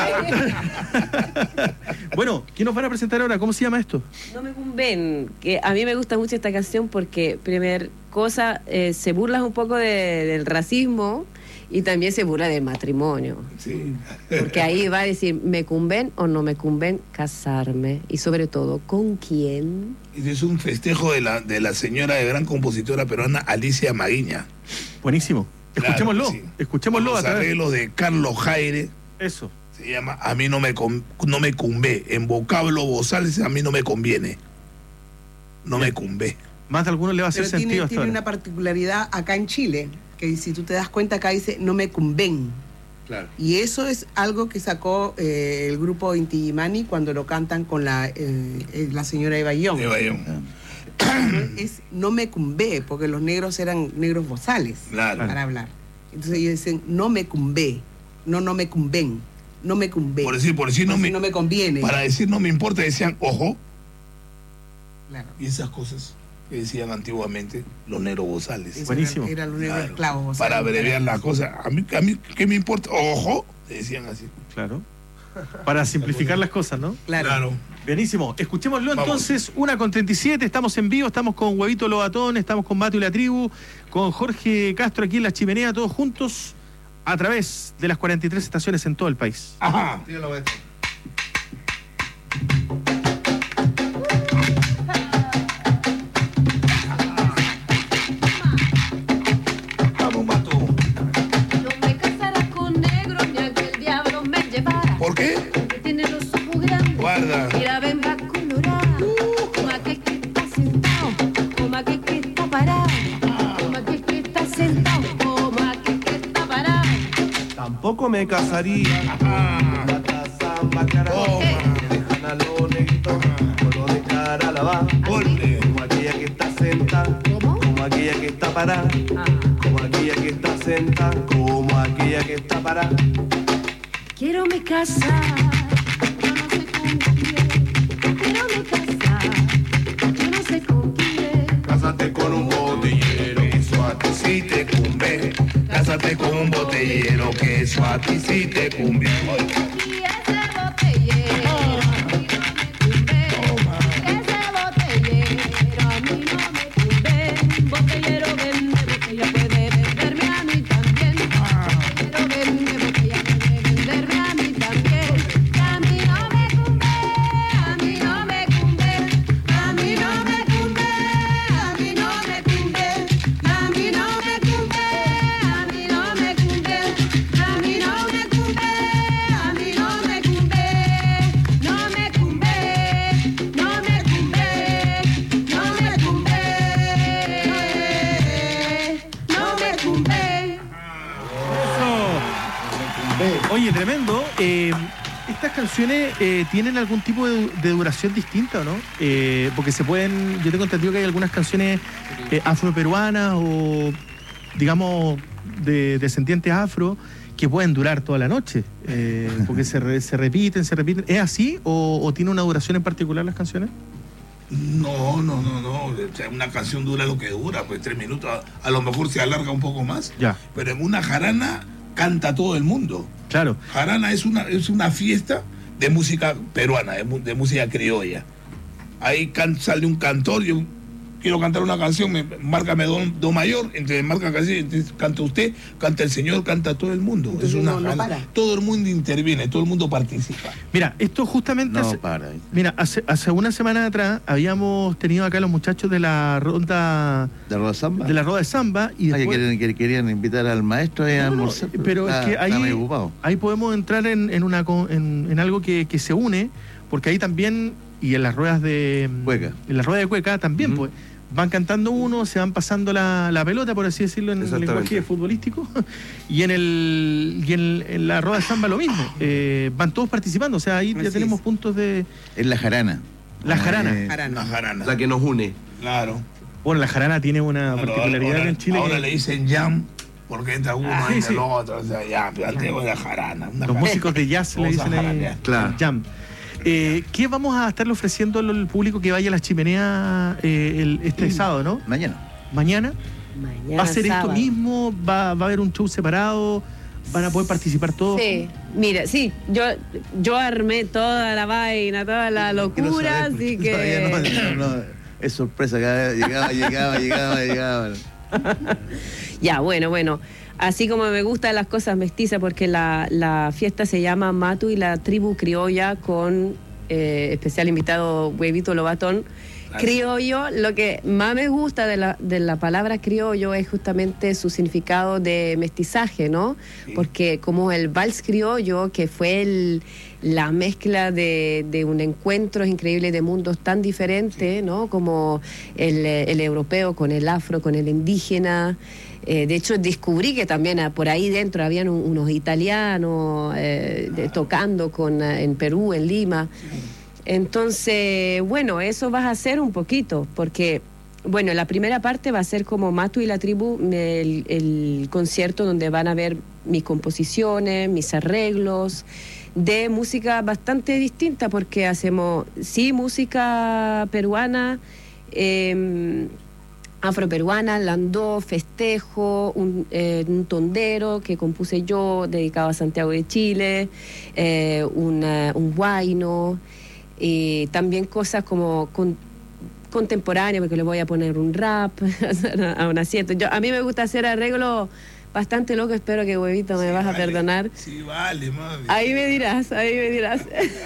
Bueno, ¿qué nos van a presentar ahora? ¿Cómo se llama esto? No me cumben, que a mí me gusta mucho esta canción porque, primer cosa, eh, se burla un poco de- del racismo y también se burla del matrimonio. Sí. Porque ahí va a decir, ¿me cumben o no me cumben casarme? Y sobre todo, ¿con quién? Y es un festejo de la, de la señora de gran compositora peruana Alicia Maguiña. Buenísimo. Claro, Escuchémoslo. sí. Escuchémoslo Con a los través. arreglos de Carlos Jaire. Eso. Se llama A mí no me, con- no me cumbe. En vocablo bozales, a mí no me conviene. No me cumbe. Más de algunos le va a hacer Pero sentido tiene, hasta tiene ahora. una particularidad acá en Chile, que si tú te das cuenta acá dice no me cumben. Claro. Y eso es algo que sacó eh, el grupo Inti Illimani cuando lo cantan con la, eh, eh, la señora Eva Young. Eva Young. Es no me cumbe, porque los negros eran negros bozales Claro. para hablar. Entonces ellos dicen no me cumbe, no, no me cumben, no me cumbe. Por decir, por decir no Por si me, no me conviene. para decir no me importa, decían ojo. Claro. Y esas cosas que decían antiguamente los negros bozales. Eso Buenísimo. Eran los negros Claro. esclavos bozales. Para abreviar la cosa. A mí, a mí, ¿qué me importa? Ojo. Decían así. Claro. Para simplificar las cosas, ¿no? Claro. Claro. Buenísimo. Escuchémoslo Vamos. entonces, una con treinta y siete, estamos en vivo, estamos con Huevito Lobatón, estamos con Mateo y la Tribu, con Jorge Castro aquí en la chimenea, todos juntos, a través de las cuarenta y tres estaciones en todo el país. Ajá. Vamos, Mato. No me casará con negro ni a que el diablo me llevara. ¿Por qué? Porque tiene los ojos grandes. Guarda. Mira, ven, va colorada. Como aquel que está sentado. Como aquel que está parado. Como aquel que está sentado. Como aquel que está parado. Tampoco me casaría. Gata samba cara. Que dejan a los negritos con de cara lavada. Ole. Como aquella que está sentada. Como aquella que está parada. Como aquella que está sentada. Como aquella que está parada. Quiero me casar. Yo no sé con quién. Quiero me casar. Yo no sé con quién. Cásate con un botellero. Eso a ti sí te cumbe. Cásate con un botellero, que eso a ti sí te cumbe. Y ese botellero a mí no me cumbe. Ese botellero a mí no me cumbe. Botellero vende botella, puede venderme a mí también. Botellero vende botella, puede venderme a mí también. A mí no me cumbe, a mí no me cumbe. A mí no me cumbe, a mí no me cumbe. A mí no me cumbe, a mí no me cumbe. A mí no me cumbe, a mí no me cumbe. No me cumbe, no me cumbe. No me cumbe, no me cumbe. Eso. Oye, tremendo. Eh, ¿Estas canciones eh, tienen algún tipo de, de duración distinta o no? Eh, porque se pueden, yo tengo entendido que hay algunas canciones eh, afroperuanas o, digamos, de descendientes afro que pueden durar toda la noche, eh, porque se, re- se repiten, se repiten. ¿Es así o, o tiene una duración en particular las canciones? No, no, no, no. O sea, una canción dura lo que dura, pues tres minutos. A, a lo mejor se alarga un poco más. Ya. Pero en una jarana canta todo el mundo. Claro. Jarana es una, es una fiesta de música peruana, de, mu- de música criolla. Ahí can- sale un cantor, yo quiero cantar una canción, me, márcame do, do mayor, entonces marca canción, entonces canta usted, canta el señor, canta todo el mundo. Entonces es una no- no jarana. para. Todo el mundo interviene, todo el mundo participa. Mira, esto justamente... No, hace- para. Mira, hace, hace una semana atrás habíamos tenido acá los muchachos de la ronda... ¿De Roda Samba? De la Roda de Samba. Y Ah, que después- querían, que querían invitar al maestro ahí a No, no, almorzar. pero está, es que está ahí, medio ocupado. ahí podemos entrar en, en, una, co- en, en algo que, que se une, porque ahí también, y en las ruedas de... Cueca. En las ruedas de cueca también, pues, van cantando uno, se van pasando la, la pelota, por así decirlo, en el Exactamente. lenguaje futbolístico, y en el y en, en la rueda de samba lo mismo. Eh, van todos participando, o sea, ahí ya Así tenemos es. puntos de... Es la jarana. La jarana. Eh, Jarana. Una jarana. La que nos une. Claro. Bueno, la jarana tiene una Claro, particularidad ahora, en Chile. ahora que- le dicen jam, porque entra uno, Ah, sí, entra sí. el otro, o sea, ya, pero antes era jarana. Una Los jarana. músicos de jazz le Vamos a dicen ahí, jaranear. Claro. jam. Eh, ¿Qué vamos a estarle ofreciendo al público que vaya a las chimeneas eh, el, este sábado, no? Mañana. ¿Mañana? Mañana ¿Va a ser sábado. esto mismo? ¿Va, ¿Va a haber un show separado? ¿Van a poder participar todos? Sí, mira, sí, yo, yo armé toda la vaina, toda la locura, así que... Todavía no, no, no, es sorpresa, cada vez llegaba, llegaba, llegaba, llegaba. Ya, bueno, bueno. Así como me gustan las cosas mestizas, porque la, la fiesta se llama Matu y la tribu criolla, con eh, especial invitado Huevito Lobatón. Criollo, lo que más me gusta de la, de la palabra criollo es justamente su significado de mestizaje, ¿no? Sí. Porque como el vals criollo, que fue el, la mezcla de, de un encuentro increíble de mundos tan diferentes, ¿no? Como el, el europeo con el afro, con el indígena. Eh, de hecho, descubrí que también ah, por ahí dentro habían un, unos italianos eh, de, tocando con, ah, en Perú, en Lima. Entonces, bueno, eso vas a hacer un poquito, porque, bueno, la primera parte va a ser como Matu y la tribu, el, el concierto donde van a ver mis composiciones, mis arreglos, de música bastante distinta, porque hacemos, sí, música peruana, eh, afroperuana, landó, festejo, un, eh, un tondero que compuse yo, dedicado a Santiago de Chile, eh, una, un huayno, y también cosas como con, contemporáneas, porque le voy a poner un rap a un acierto. Yo, a mí me gusta hacer arreglos bastante locos, espero que Huevito me Sí, vas vale. a perdonar. Sí, vale, mami. Ahí me dirás, ahí me dirás.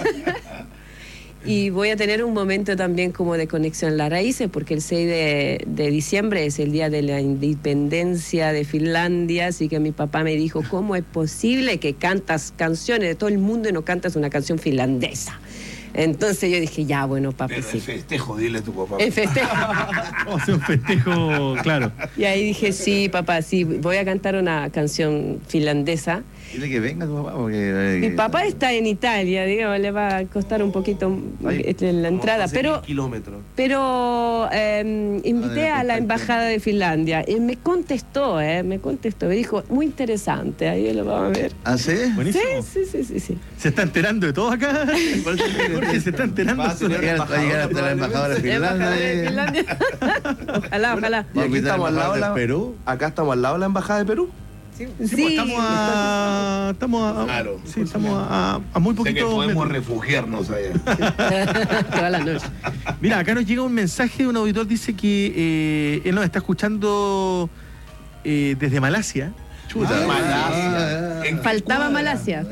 Y voy a tener un momento también como de conexión a las raíces, porque el seis de, de diciembre es el día de la independencia de Finlandia, así que mi papá me dijo, ¿cómo es posible que cantas canciones de todo el mundo y no cantas una canción finlandesa? Entonces yo dije, ya, bueno, papá, Pero sí. el festejo, dile a tu papá. El festejo. Vamos a hacer un festejo, claro. Y ahí dije, sí, papá, sí, voy a cantar una canción finlandesa. Dile que venga tu papá, porque... Mi papá está en Italia, digamos, le va a costar un poquito este, la entrada, pero, kilómetros. pero eh, invité Ah, a la embajada de Finlandia y me contestó, eh, me contestó, me dijo, muy interesante, ahí lo vamos a ver. ¿Ah, sí? Buenísimo. Sí, sí, sí, sí, sí. ¿Se está enterando de todo acá? Jorge, se está enterando. Va a llegar, va a llegar hasta la embajadora de Embajada de Finlandia. Finlandia. Ojalá, ojalá. Y aquí estamos al lado de la, Perú. acá estamos al lado de la embajada de Perú. Sí, Sí, pues, estamos a, estamos a, Claro. sí, estamos a, a muy Sé que poquito. podemos refugiarnos allá. toda la noche. Mira, acá nos llega un mensaje de un auditor, dice que eh, él nos está escuchando eh, desde Malasia. Chuta, Ah, Malasia. ¿En qué Faltaba cuadra? Malasia.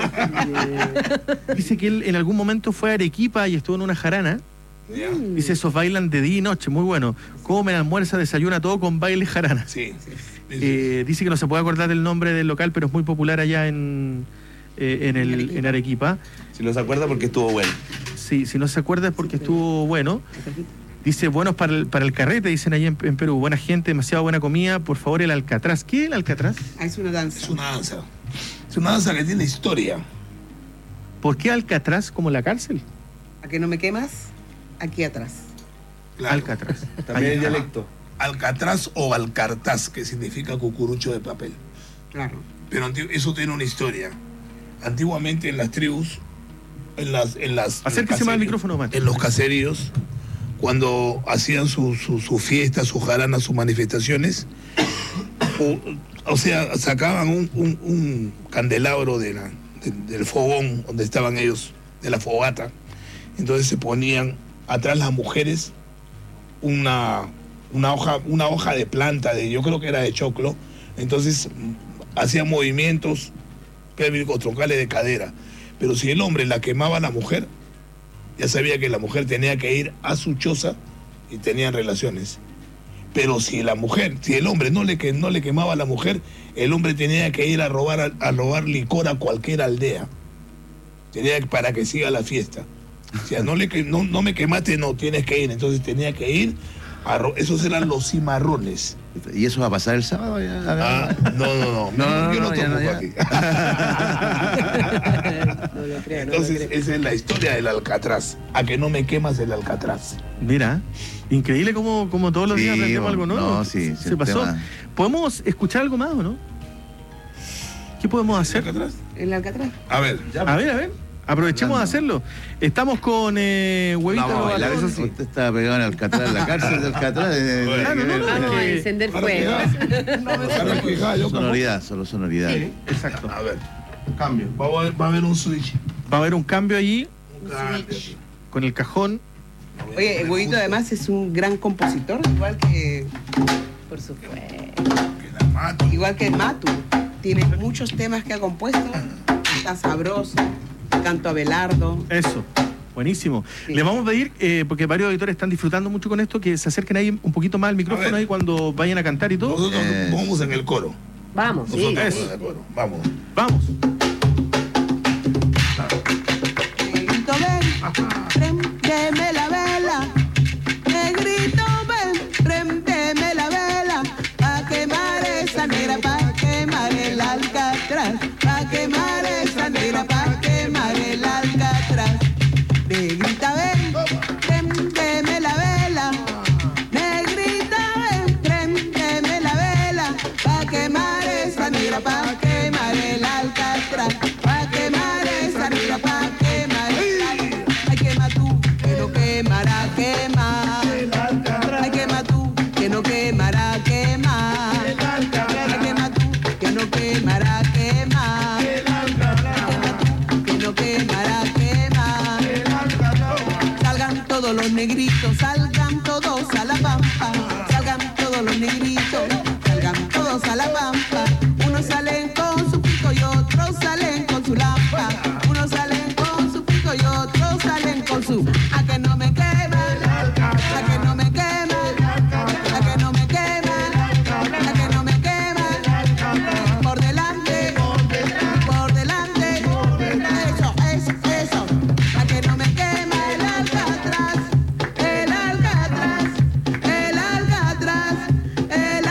Dice que él en algún momento fue a Arequipa y estuvo en una jarana. Ya. Dice, esos bailan de día y noche, muy bueno. Comen, almuerza, desayuna, todo con baile jarana. Sí. Eh, dice que no se puede acordar del nombre del local, pero es muy popular allá en, eh, en, el, en Arequipa. Si no se acuerda porque estuvo bueno. Sí, si no se acuerda es porque estuvo bueno. Dice, buenos para el, para el carrete, dicen allí en, en Perú. Buena gente, demasiado buena comida. Por favor, el Alcatraz. ¿Qué es el Alcatraz? Ah, es una danza. Es una danza. Es una danza que tiene historia. ¿Por qué Alcatraz como la cárcel? A que no me quemas, aquí atrás. Claro. Alcatraz. También el Ahí. dialecto. Alcatraz o alcartaz, que significa cucurucho de papel. Claro. Pero anti- eso tiene una historia. Antiguamente en las tribus, en las, en las Acérquese más al caseríos- micrófono, Macho. en los caseríos, cuando hacían sus su, su fiestas, sus jaranas, sus manifestaciones, o, o sea, sacaban un, un- un candelabro de la- de- del fogón donde estaban ellos, de la fogata. Entonces se ponían atrás las mujeres una, una hoja, una hoja de planta, de, yo creo que era de choclo. Entonces mm, hacían movimientos pélvicos troncales de cadera. Pero si el hombre la quemaba a la mujer, ya sabía que la mujer tenía que ir a su choza y tenían relaciones. Pero si la mujer, si el hombre no le, que, no le quemaba a la mujer, el hombre tenía que ir a robar, a, a robar licor a cualquier aldea. Tenía que- para que siga la fiesta. O sea, no, le, que- no, no me quemaste, no, tienes que ir. Entonces tenía que ir, a ro- esos eran los cimarrones. ¿Y eso va a pasar el sábado? Ya? Ah, no, no, no, No, no, no, yo no, no, ya tomo no, ya. aquí. No lo creo, no lo Entonces, creo. esa es la historia del Alcatraz. A que no me quemas el Alcatraz. Mira, increíble como, como todos los Sí, días aprendemos algo nuevo. no, sí, sí, Se el pasó. tema. ¿Podemos escuchar algo más o no? ¿Qué podemos hacer? ¿Alcatraz? El Alcatraz. A ver, A ver, a ver. Aprovechemos de hacerlo. Estamos con eh, Huevito Vamos a bailar, Lobatón. eso sí. Usted estaba pegado en Alcatraz, en la cárcel de Alcatraz. De, de, de, Claro, no, no, Vamos a que- encender Para fuegos. que- sonoridad, solo sonoridad. Sí. Exacto. A ver, cambio. Va a haber, va a haber un switch. Va a haber un cambio allí Un cambio. con el cajón. Oye, el Huevito además es un gran compositor, igual que Por supuesto. igual que Matu. Tiene muchos temas que ha compuesto. Está sabroso. Canto a Belardo. Eso. Buenísimo. Le vamos a pedir, eh, porque varios auditores están disfrutando mucho con esto, que se acerquen ahí un poquito más al micrófono ahí cuando vayan a cantar y todo. Nosotros Eh. vamos en el coro. Vamos, sí. Nosotros Eso. vamos en el coro. Vamos. Vamos. Negrito, ven, préndeme la vela. Negrito, ven, préndeme la vela. Pa' quemar esa negra, pa' quemar el alcatraz. Pa' quemar esa negra, pa' quemar el alcatraz. Negrita, ven, préndeme la vela. Negrita, ven, préndeme la vela. Pa' quemar esa negra, pa' quemar el alcatraz. Pa' quemar esa negra, pa' quemar el alcatraz. Ay, quema tú, que no quemará, quema. Ay, quema tú, que no quemará, quema. Ay, quema tú, que no quemará, quema. Quema tú, que no quemará, quema. Salgan todos los negritos, salgan todos a la pampa. Salgan todos los negritos, salgan todos a la pampa. Unos salen con su pico y otros salen con su lampa. Unos salen con su pico y otros salen con su. A que no me quema, a que no me quema, a que no me quema, a que no me quema. Por delante, por delante, eso, eso, eso. A que no me quema el alcatraz, el alcatraz, el alcatraz, el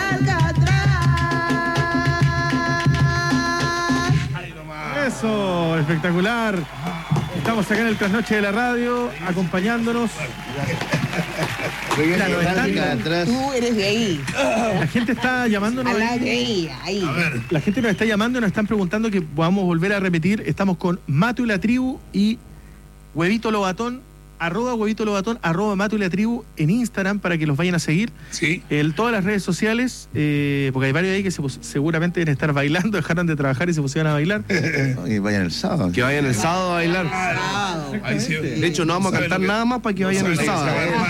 alcatraz. Eso, espectacular. Estamos acá en el Trasnoche de la Radio, acompañándonos. Mira, nos están- Tú eres de ahí. La gente está llamándonos. A la de ahí, ahí. La gente nos está llamando y nos están preguntando que podamos volver a repetir. Estamos con Matu y la Tribu y Huevito Lobatón, arroba Huevito Lobatón, arroba Matu y la Tribu en Instagram para que los vayan a seguir. Sí. En todas las redes sociales, eh, porque hay varios ahí que se pus- seguramente deben estar bailando, dejaron de trabajar y se pusieron a bailar. Y vayan el sábado. Que vayan el sábado a bailar. Ahí sí. De hecho, no vamos a cantar nada más para que vayan el sábado.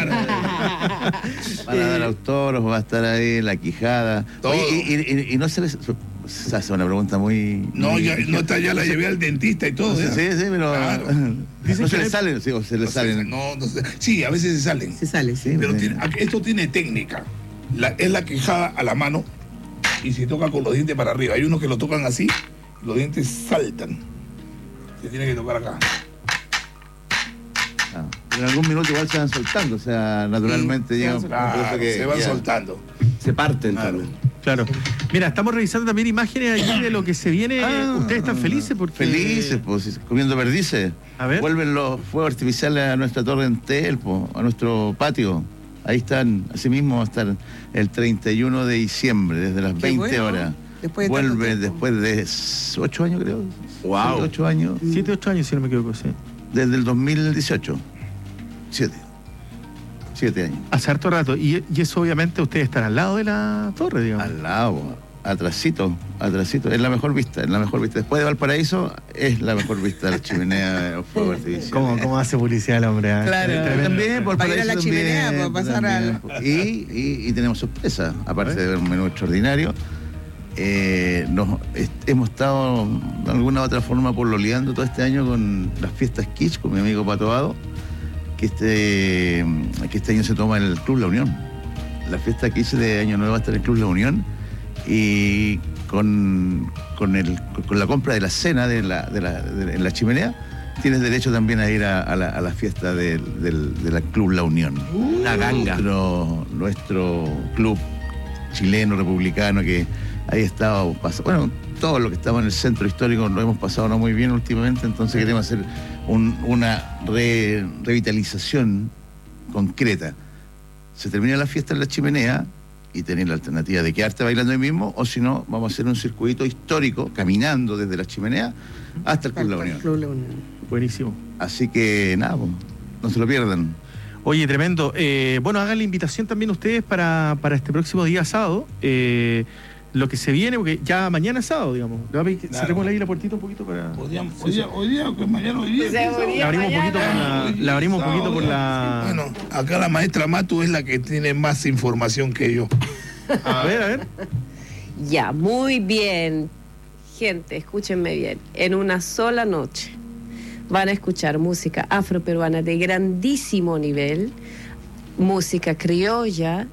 Van a dar autógrafos, va a estar ahí la Quijada. Todo. Oye, y, y- y no se les. Se hace una pregunta muy. No, muy- ya, no está, ya la llevé al dentista y todo. Sí, ya. sí, pero. Claro. No se les salen, sí, o se les No sé, salen. no, no sé. Sí, a veces se salen. Se sale, sí. Pero tiene- esto tiene técnica. La- es la quijada a la mano y se toca con los dientes para arriba. Hay unos que lo tocan así, los dientes saltan. Se tiene que tocar acá. Ah, pero en algún minuto igual se van soltando, o sea, naturalmente Sí, llegan. claro, por eso que se van ya- soltando. Se parten Claro. también. Claro. Mira, estamos revisando también imágenes allí de lo que se viene. Ah, Ustedes están felices porque. Felices, pues, comiendo perdices. A ver. Vuelven los fuegos artificiales a nuestra torre en Tel, po, a nuestro patio. Ahí están, así mismo va a estar el treinta y uno de diciembre, desde las Qué veinte bueno. horas. Después de tanto Vuelve tiempo. después de s- ocho años, creo. Wow. Siete, ocho años. Siete, ocho años, si no me equivoco, sí. Desde el dos mil dieciocho. Siete. Siete años. Hace harto rato. Y, y eso, obviamente, ustedes están al lado de la torre, digamos. Al lado, atrasito, atrasito. Es la mejor vista, es la mejor vista. Después de Valparaíso, es la mejor vista de la chimenea de los fuegos artificiales. ¿Cómo, cómo hace publicidad el hombre? ah? Claro. Tremendo. También, por Para ir a la Valparaíso chimenea, también, para pasar al- también. Y, y, y tenemos sorpresa, aparte de ver un menú extraordinario. Eh, nos, est- hemos estado de alguna u otra forma pololeando todo este año con las fiestas Kitsch, con mi amigo Pato Vado, que este, que este año se toma en el Club La Unión. La fiesta Kitsch de Año Nuevo va a estar en el Club La Unión y con, con, el, con la compra de la cena de la, de la, de- en la chimenea tienes derecho también a ir a, a la, a la fiesta del, del, de la Club La Unión. Una ganga. Nuestro, nuestro club chileno, republicano, que ahí estado pasando. Bueno, todo lo que estaba en el centro histórico lo hemos pasado no muy bien últimamente, entonces queremos hacer un- una re- revitalización concreta. Se termina la fiesta en la chimenea y tener la alternativa de quedarte bailando ahí mismo, o si no, vamos a hacer un circuito histórico, caminando desde la chimenea hasta el Club La Unión. Club La Unión. Buenísimo. Así que nada, pues, no se lo pierdan. Oye, tremendo. Eh, bueno, hagan la invitación también ustedes para, para este próximo día sábado. Eh, lo que se viene, porque ya mañana es sábado, digamos. Le voy a pedir que Claro. cerremos ahí la puertita un poquito para... Hoy día, hoy día, hoy día, que mañana, hoy día. O sea, hoy día, La abrimos un poquito por la... La abrimos un poquito por la... Bueno, acá la maestra Matu es la que tiene más información que yo. A ver, a ver. Ya, muy bien. Gente, escúchenme bien. En una sola noche van a escuchar música afroperuana de grandísimo nivel, música criolla,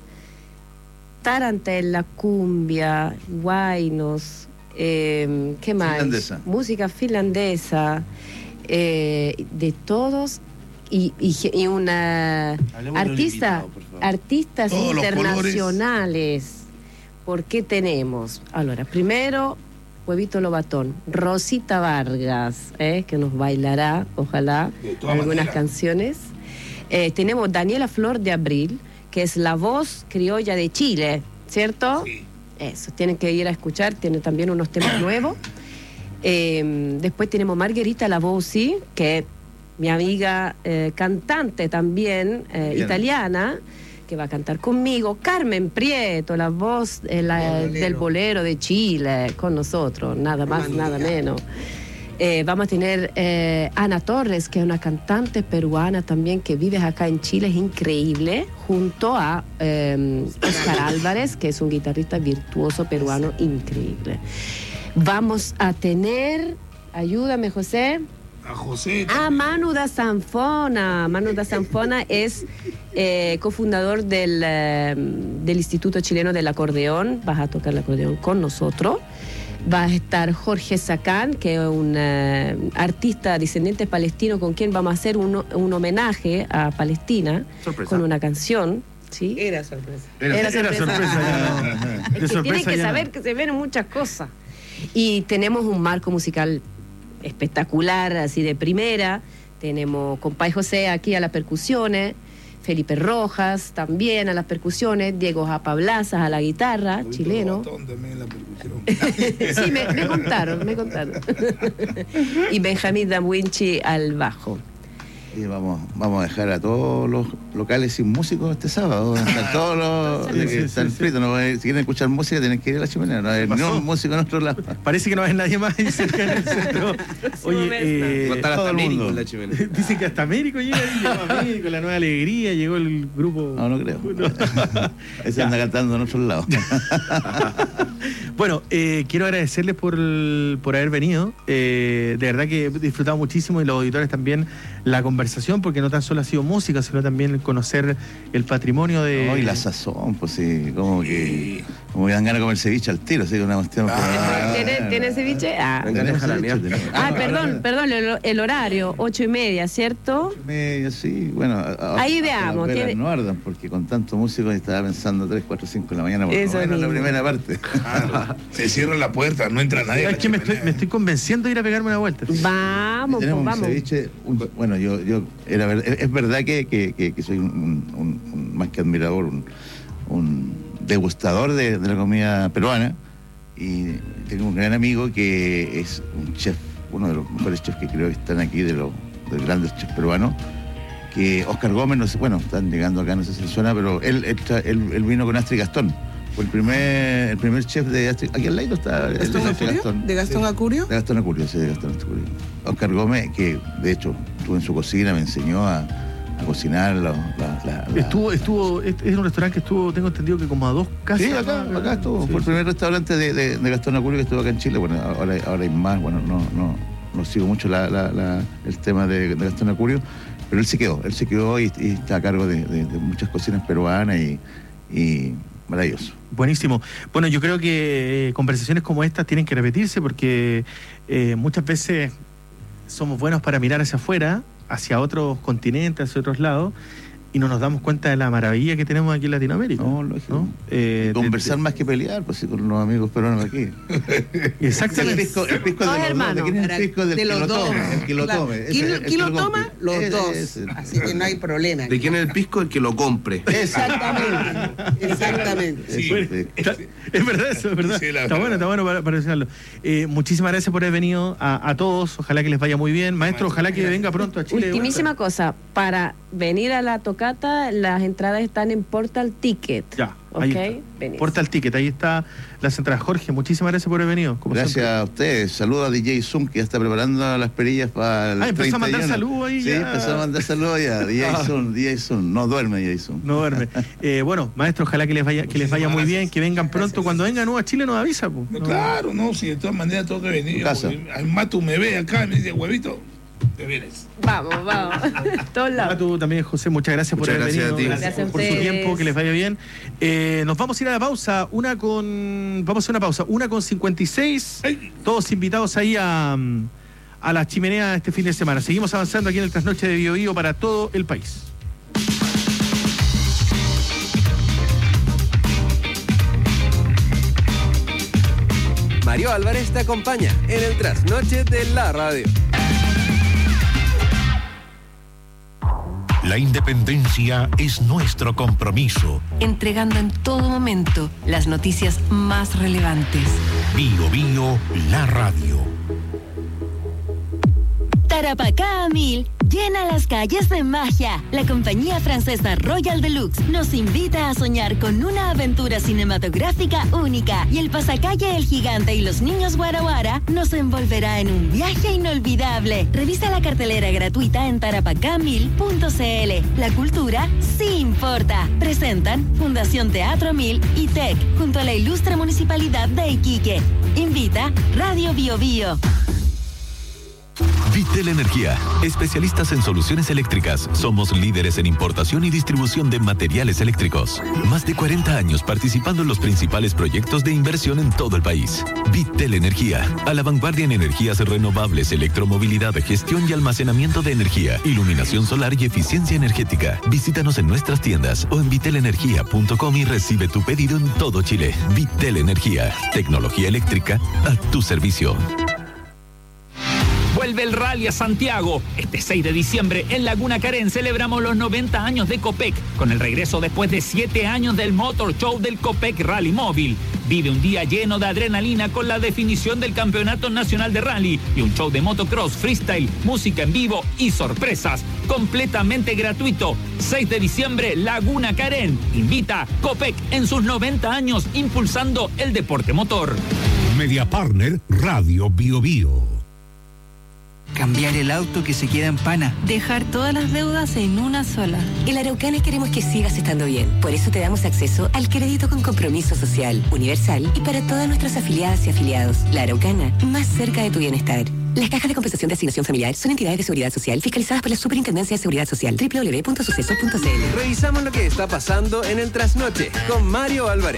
tarantela, cumbia, guainos, eh, ¿qué más? Finlandesa. Música finlandesa, eh, de todos y, y, y una Hablemos de los artista, invitados, por favor. artistas Todos los internacionales. ¿Por qué tenemos? Ahora, primero, Huevito Lobatón, Rosita Vargas, eh, que nos bailará, ojalá, De todas algunas maneras. canciones. Eh, tenemos Daniela Flor de Abril, que es la voz criolla de Chile, ¿cierto? Sí. Eso, tienen que ir a escuchar, tiene también unos temas nuevos. Eh, después tenemos Margherita Lavozzi, que es mi amiga eh, cantante también, eh, Bien. italiana, que va a cantar conmigo. Carmen Prieto, la voz eh, la- Bolero. del bolero de Chile, con nosotros, nada más, nada menos. Eh, vamos a tener eh, Ana Torres, que es una cantante peruana también que vive acá en Chile, es increíble, junto a eh, Oscar Álvarez, que es un guitarrista virtuoso peruano increíble. Vamos a tener, ayúdame José, A José. a Manu da Sanfona. Manu da Sanfona es eh, cofundador del, eh, del Instituto Chileno del Acordeón. Vas a tocar el acordeón con nosotros. Va a estar Jorge Sacán, que es un eh, artista descendiente palestino con quien vamos a hacer un, un homenaje a Palestina. Sorpresa. Con una canción. ¿Sí? Era sorpresa. Era- Era Era sorpresa. sorpresa ya. Es De que sorpresa tienen que ya no. saber que se ven muchas cosas. Y tenemos un marco musical espectacular, así de primera. Tenemos Compay José aquí a las percusiones, Felipe Rojas también a las percusiones, Diego Japablazas a la guitarra, Huevito chileno. Lobatón también en la percusión. Sí, me, me contaron, me contaron. Y Benjamín Damwinchi al bajo. Y vamos, vamos a dejar a todos los locales sin músicos este sábado. Están todos los Sí, que sí, están sí, fritos. No va a ir- si quieren escuchar música, tienen que ir a la chimenea. No hay ¿Qué pasó? ningún músico en otro lado. Parece que no hay nadie más ahí cerca en el centro. Oye, eh, Va a estar hasta todo el Américo mundo. en la chimenea. dicen que hasta Américo llega ahí, llegó Américo, la Nueva Alegría, llegó el grupo... No, no creo. Ese anda cantando en otro lado. Bueno, eh, quiero agradecerles por, el- por haber venido. Eh, de verdad que he disfrutado muchísimo y los auditores también la conversación, porque no tan solo ha sido música, sino también el conocer el patrimonio de... No, y la sazón, pues sí, como que, como que dan ganas de comer ceviche al tiro, así que una cuestión. Ah. ¿Tiene, ¿tiene ceviche? Ah. Venga, Tenemos déjala, ceviche, mira. tenemos. Ah, perdón, perdón, el, el horario, ocho y media, ¿cierto? Media, sí, bueno. a- a- Ahí hasta veamos, las velas tiene- no ardan, porque con tanto músico estaba pensando tres, cuatro, cinco de la mañana, por Eso lo menos la mismo. primera parte. Claro. Se cierra la puerta, no entra nadie. a la Es que me estoy, chimenea. me estoy convenciendo de ir a pegarme una vuelta. Vamos, Tenemos pues un vamos. ceviche, un- bueno, yo, yo era ver- es, es verdad que, que- que- que soy un, un- un- más que admirador, un, un degustador de, de la comida peruana, y tengo un gran amigo que es un chef, uno de los mejores chefs que creo que están aquí, de los, de los grandes chefs peruanos, que Oscar Gómez, no sé, bueno, están llegando acá, no sé si les suena, pero él, él, tra- él- él vino con Astrid Gastón. Fue el primer, el primer chef de Astrid. Aquí al lado está el ¿Gastón de Astrid Acurio? Gastón. ¿De Gastón Sí. Acurio? De Gastón Acurio, sí, de Gastón Acurio. Oscar Gómez, que de hecho estuvo en su cocina, me enseñó a, a cocinar la, la- la- la- Estuvo, estuvo, es es un restaurante que estuvo, tengo entendido que como a dos casas. Sí, acá, acá estuvo. Sí, Fue el sí. primer restaurante de, de- de Gastón Acurio que estuvo acá en Chile. Bueno, ahora, ahora hay más, bueno, no, no, no sigo mucho la- la- la- el tema de, de Gastón Acurio, pero él se quedó, él se quedó y, y está a cargo de, de- de muchas cocinas peruanas y, y maravilloso. Buenísimo. Bueno, yo creo que eh, conversaciones como estas tienen que repetirse porque eh, muchas veces somos buenos para mirar hacia afuera, hacia otros continentes, hacia otros lados, y no nos damos cuenta de la maravilla que tenemos aquí en Latinoamérica. No, lógico. ¿no? Eh, Conversar de, de, más que pelear, pues sí, con los amigos peruanos aquí. Exactamente. El pisco, el pisco Todos de los hermanos. dos. ¿De quién es el pisco? Del De que los lo dos. tome. El que lo Claro. tome. Ese- ¿Quién, el quién que lo lo toma? compre. Los Ese- dos. ese. Así que no hay problema. ¿De quién es el pisco? El que lo compre. Exactamente. Exactamente. Sí. Bueno, está- es verdad eso, es verdad. Sí, la está verdad. bueno, está bueno para, para decirlo. Eh, muchísimas gracias por haber venido a, a todos. Ojalá que les vaya muy bien. Maestro, ojalá que venga pronto a Chile. Ultimísima cosa, para venir a la tocata, las entradas están en Portal Ticket. Ya, ¿Ok? ahí está. Venís. Portal Ticket, ahí está las entradas. Jorge, muchísimas gracias por haber venido. como Gracias siempre. a ustedes. Saludos a D J Zoom, que ya está preparando las perillas para el Ah, empezó a mandar treinta y uno. saludos ahí Sí, ya. empezó a mandar saludos ya. D J Ah. Zoom, D J Zoom. No duerme D J Zoom. No duerme. Eh, bueno, maestro, ojalá que les vaya, que les vaya muy bien, que vengan pronto. Cuando vengan a Chile nos avisa. Pues. No, claro, no, si de todas maneras tengo que venir. Casa. Porque Matu me ve acá y me dice, huevito, te vienes. Vamos, vamos. Todos A lados. tú también, José, muchas gracias Muchas por haber gracias venido. a ti. Gracias a por su ustedes. tiempo, que les vaya bien. Eh, nos vamos a ir a la pausa, una con. Vamos a hacer una pausa, una con cincuenta y seis. Todos invitados ahí a, a la chimenea este fin de semana. Seguimos avanzando aquí en el Trasnoche de Bio Bio para todo el país. Mario Álvarez te acompaña en el Trasnoche de la Radio. La independencia es nuestro compromiso. Entregando en todo momento las noticias más relevantes. Bio Bio, la radio. Tarapacá a mil llena las calles de magia. La compañía francesa Royal Deluxe nos invita a soñar con una aventura cinematográfica única y el pasacalle El Gigante y los Niños Guara Guara nos envolverá en un viaje inolvidable. Revisa la cartelera gratuita en tarapacá mil punto c l. La cultura sí importa. Presentan Fundación Teatro Mil y T E C junto a la ilustre Municipalidad de Iquique. Invita Radio Bio Bio. Vitel Energía, especialistas en soluciones eléctricas. Somos líderes en importación y distribución de materiales eléctricos. Más de cuarenta años participando en los principales proyectos de inversión en todo el país. Vitel Energía, a la vanguardia en energías renovables, electromovilidad, gestión y almacenamiento de energía, iluminación solar y eficiencia energética. Visítanos en nuestras tiendas o en vitel energía punto com y recibe tu pedido en todo Chile. Vitel Energía, tecnología eléctrica a tu servicio. Vuelve el Rally a Santiago. Este seis de diciembre en Laguna Carén celebramos los noventa años de Copec con el regreso después de siete años del Motor Show del Copec Rally Móvil. Vive un día lleno de adrenalina con la definición del Campeonato Nacional de Rally y un show de motocross, freestyle, música en vivo y sorpresas. Completamente gratuito. seis de diciembre, Laguna Carén. Invita Copec en sus noventa años impulsando el deporte motor. Media Partner Radio Bio Bio. Cambiar el auto que se queda en pana. Dejar todas las deudas en una sola. En la Araucana queremos que sigas estando bien. Por eso te damos acceso al crédito con compromiso social, universal y para todas nuestras afiliadas y afiliados. La Araucana, más cerca de tu bienestar. Las cajas de compensación de asignación familiar son entidades de seguridad social fiscalizadas por la Superintendencia de Seguridad Social. doble u doble u doble u punto sucesos punto c l. Revisamos lo que está pasando en el Trasnoche con Mario Álvarez.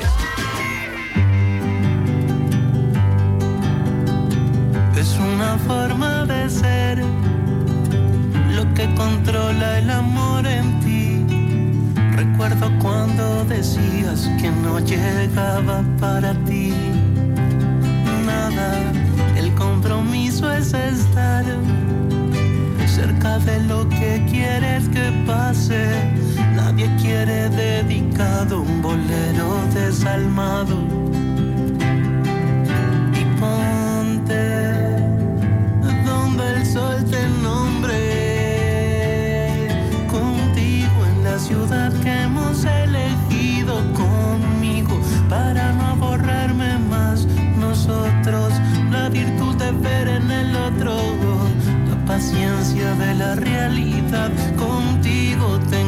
Es una forma de ser lo que controla el amor en ti. Recuerdo cuando decías que no llegaba para ti nada. El compromiso es estar cerca de lo que quieres que pase. Nadie quiere dedicado un bolero desalmado. Y ponte donde el sol te nombre, contigo en la ciudad que hemos elegido, conmigo para no borrarme más. Nosotros, la virtud de ver en el otro, la paciencia de la realidad. Contigo tengo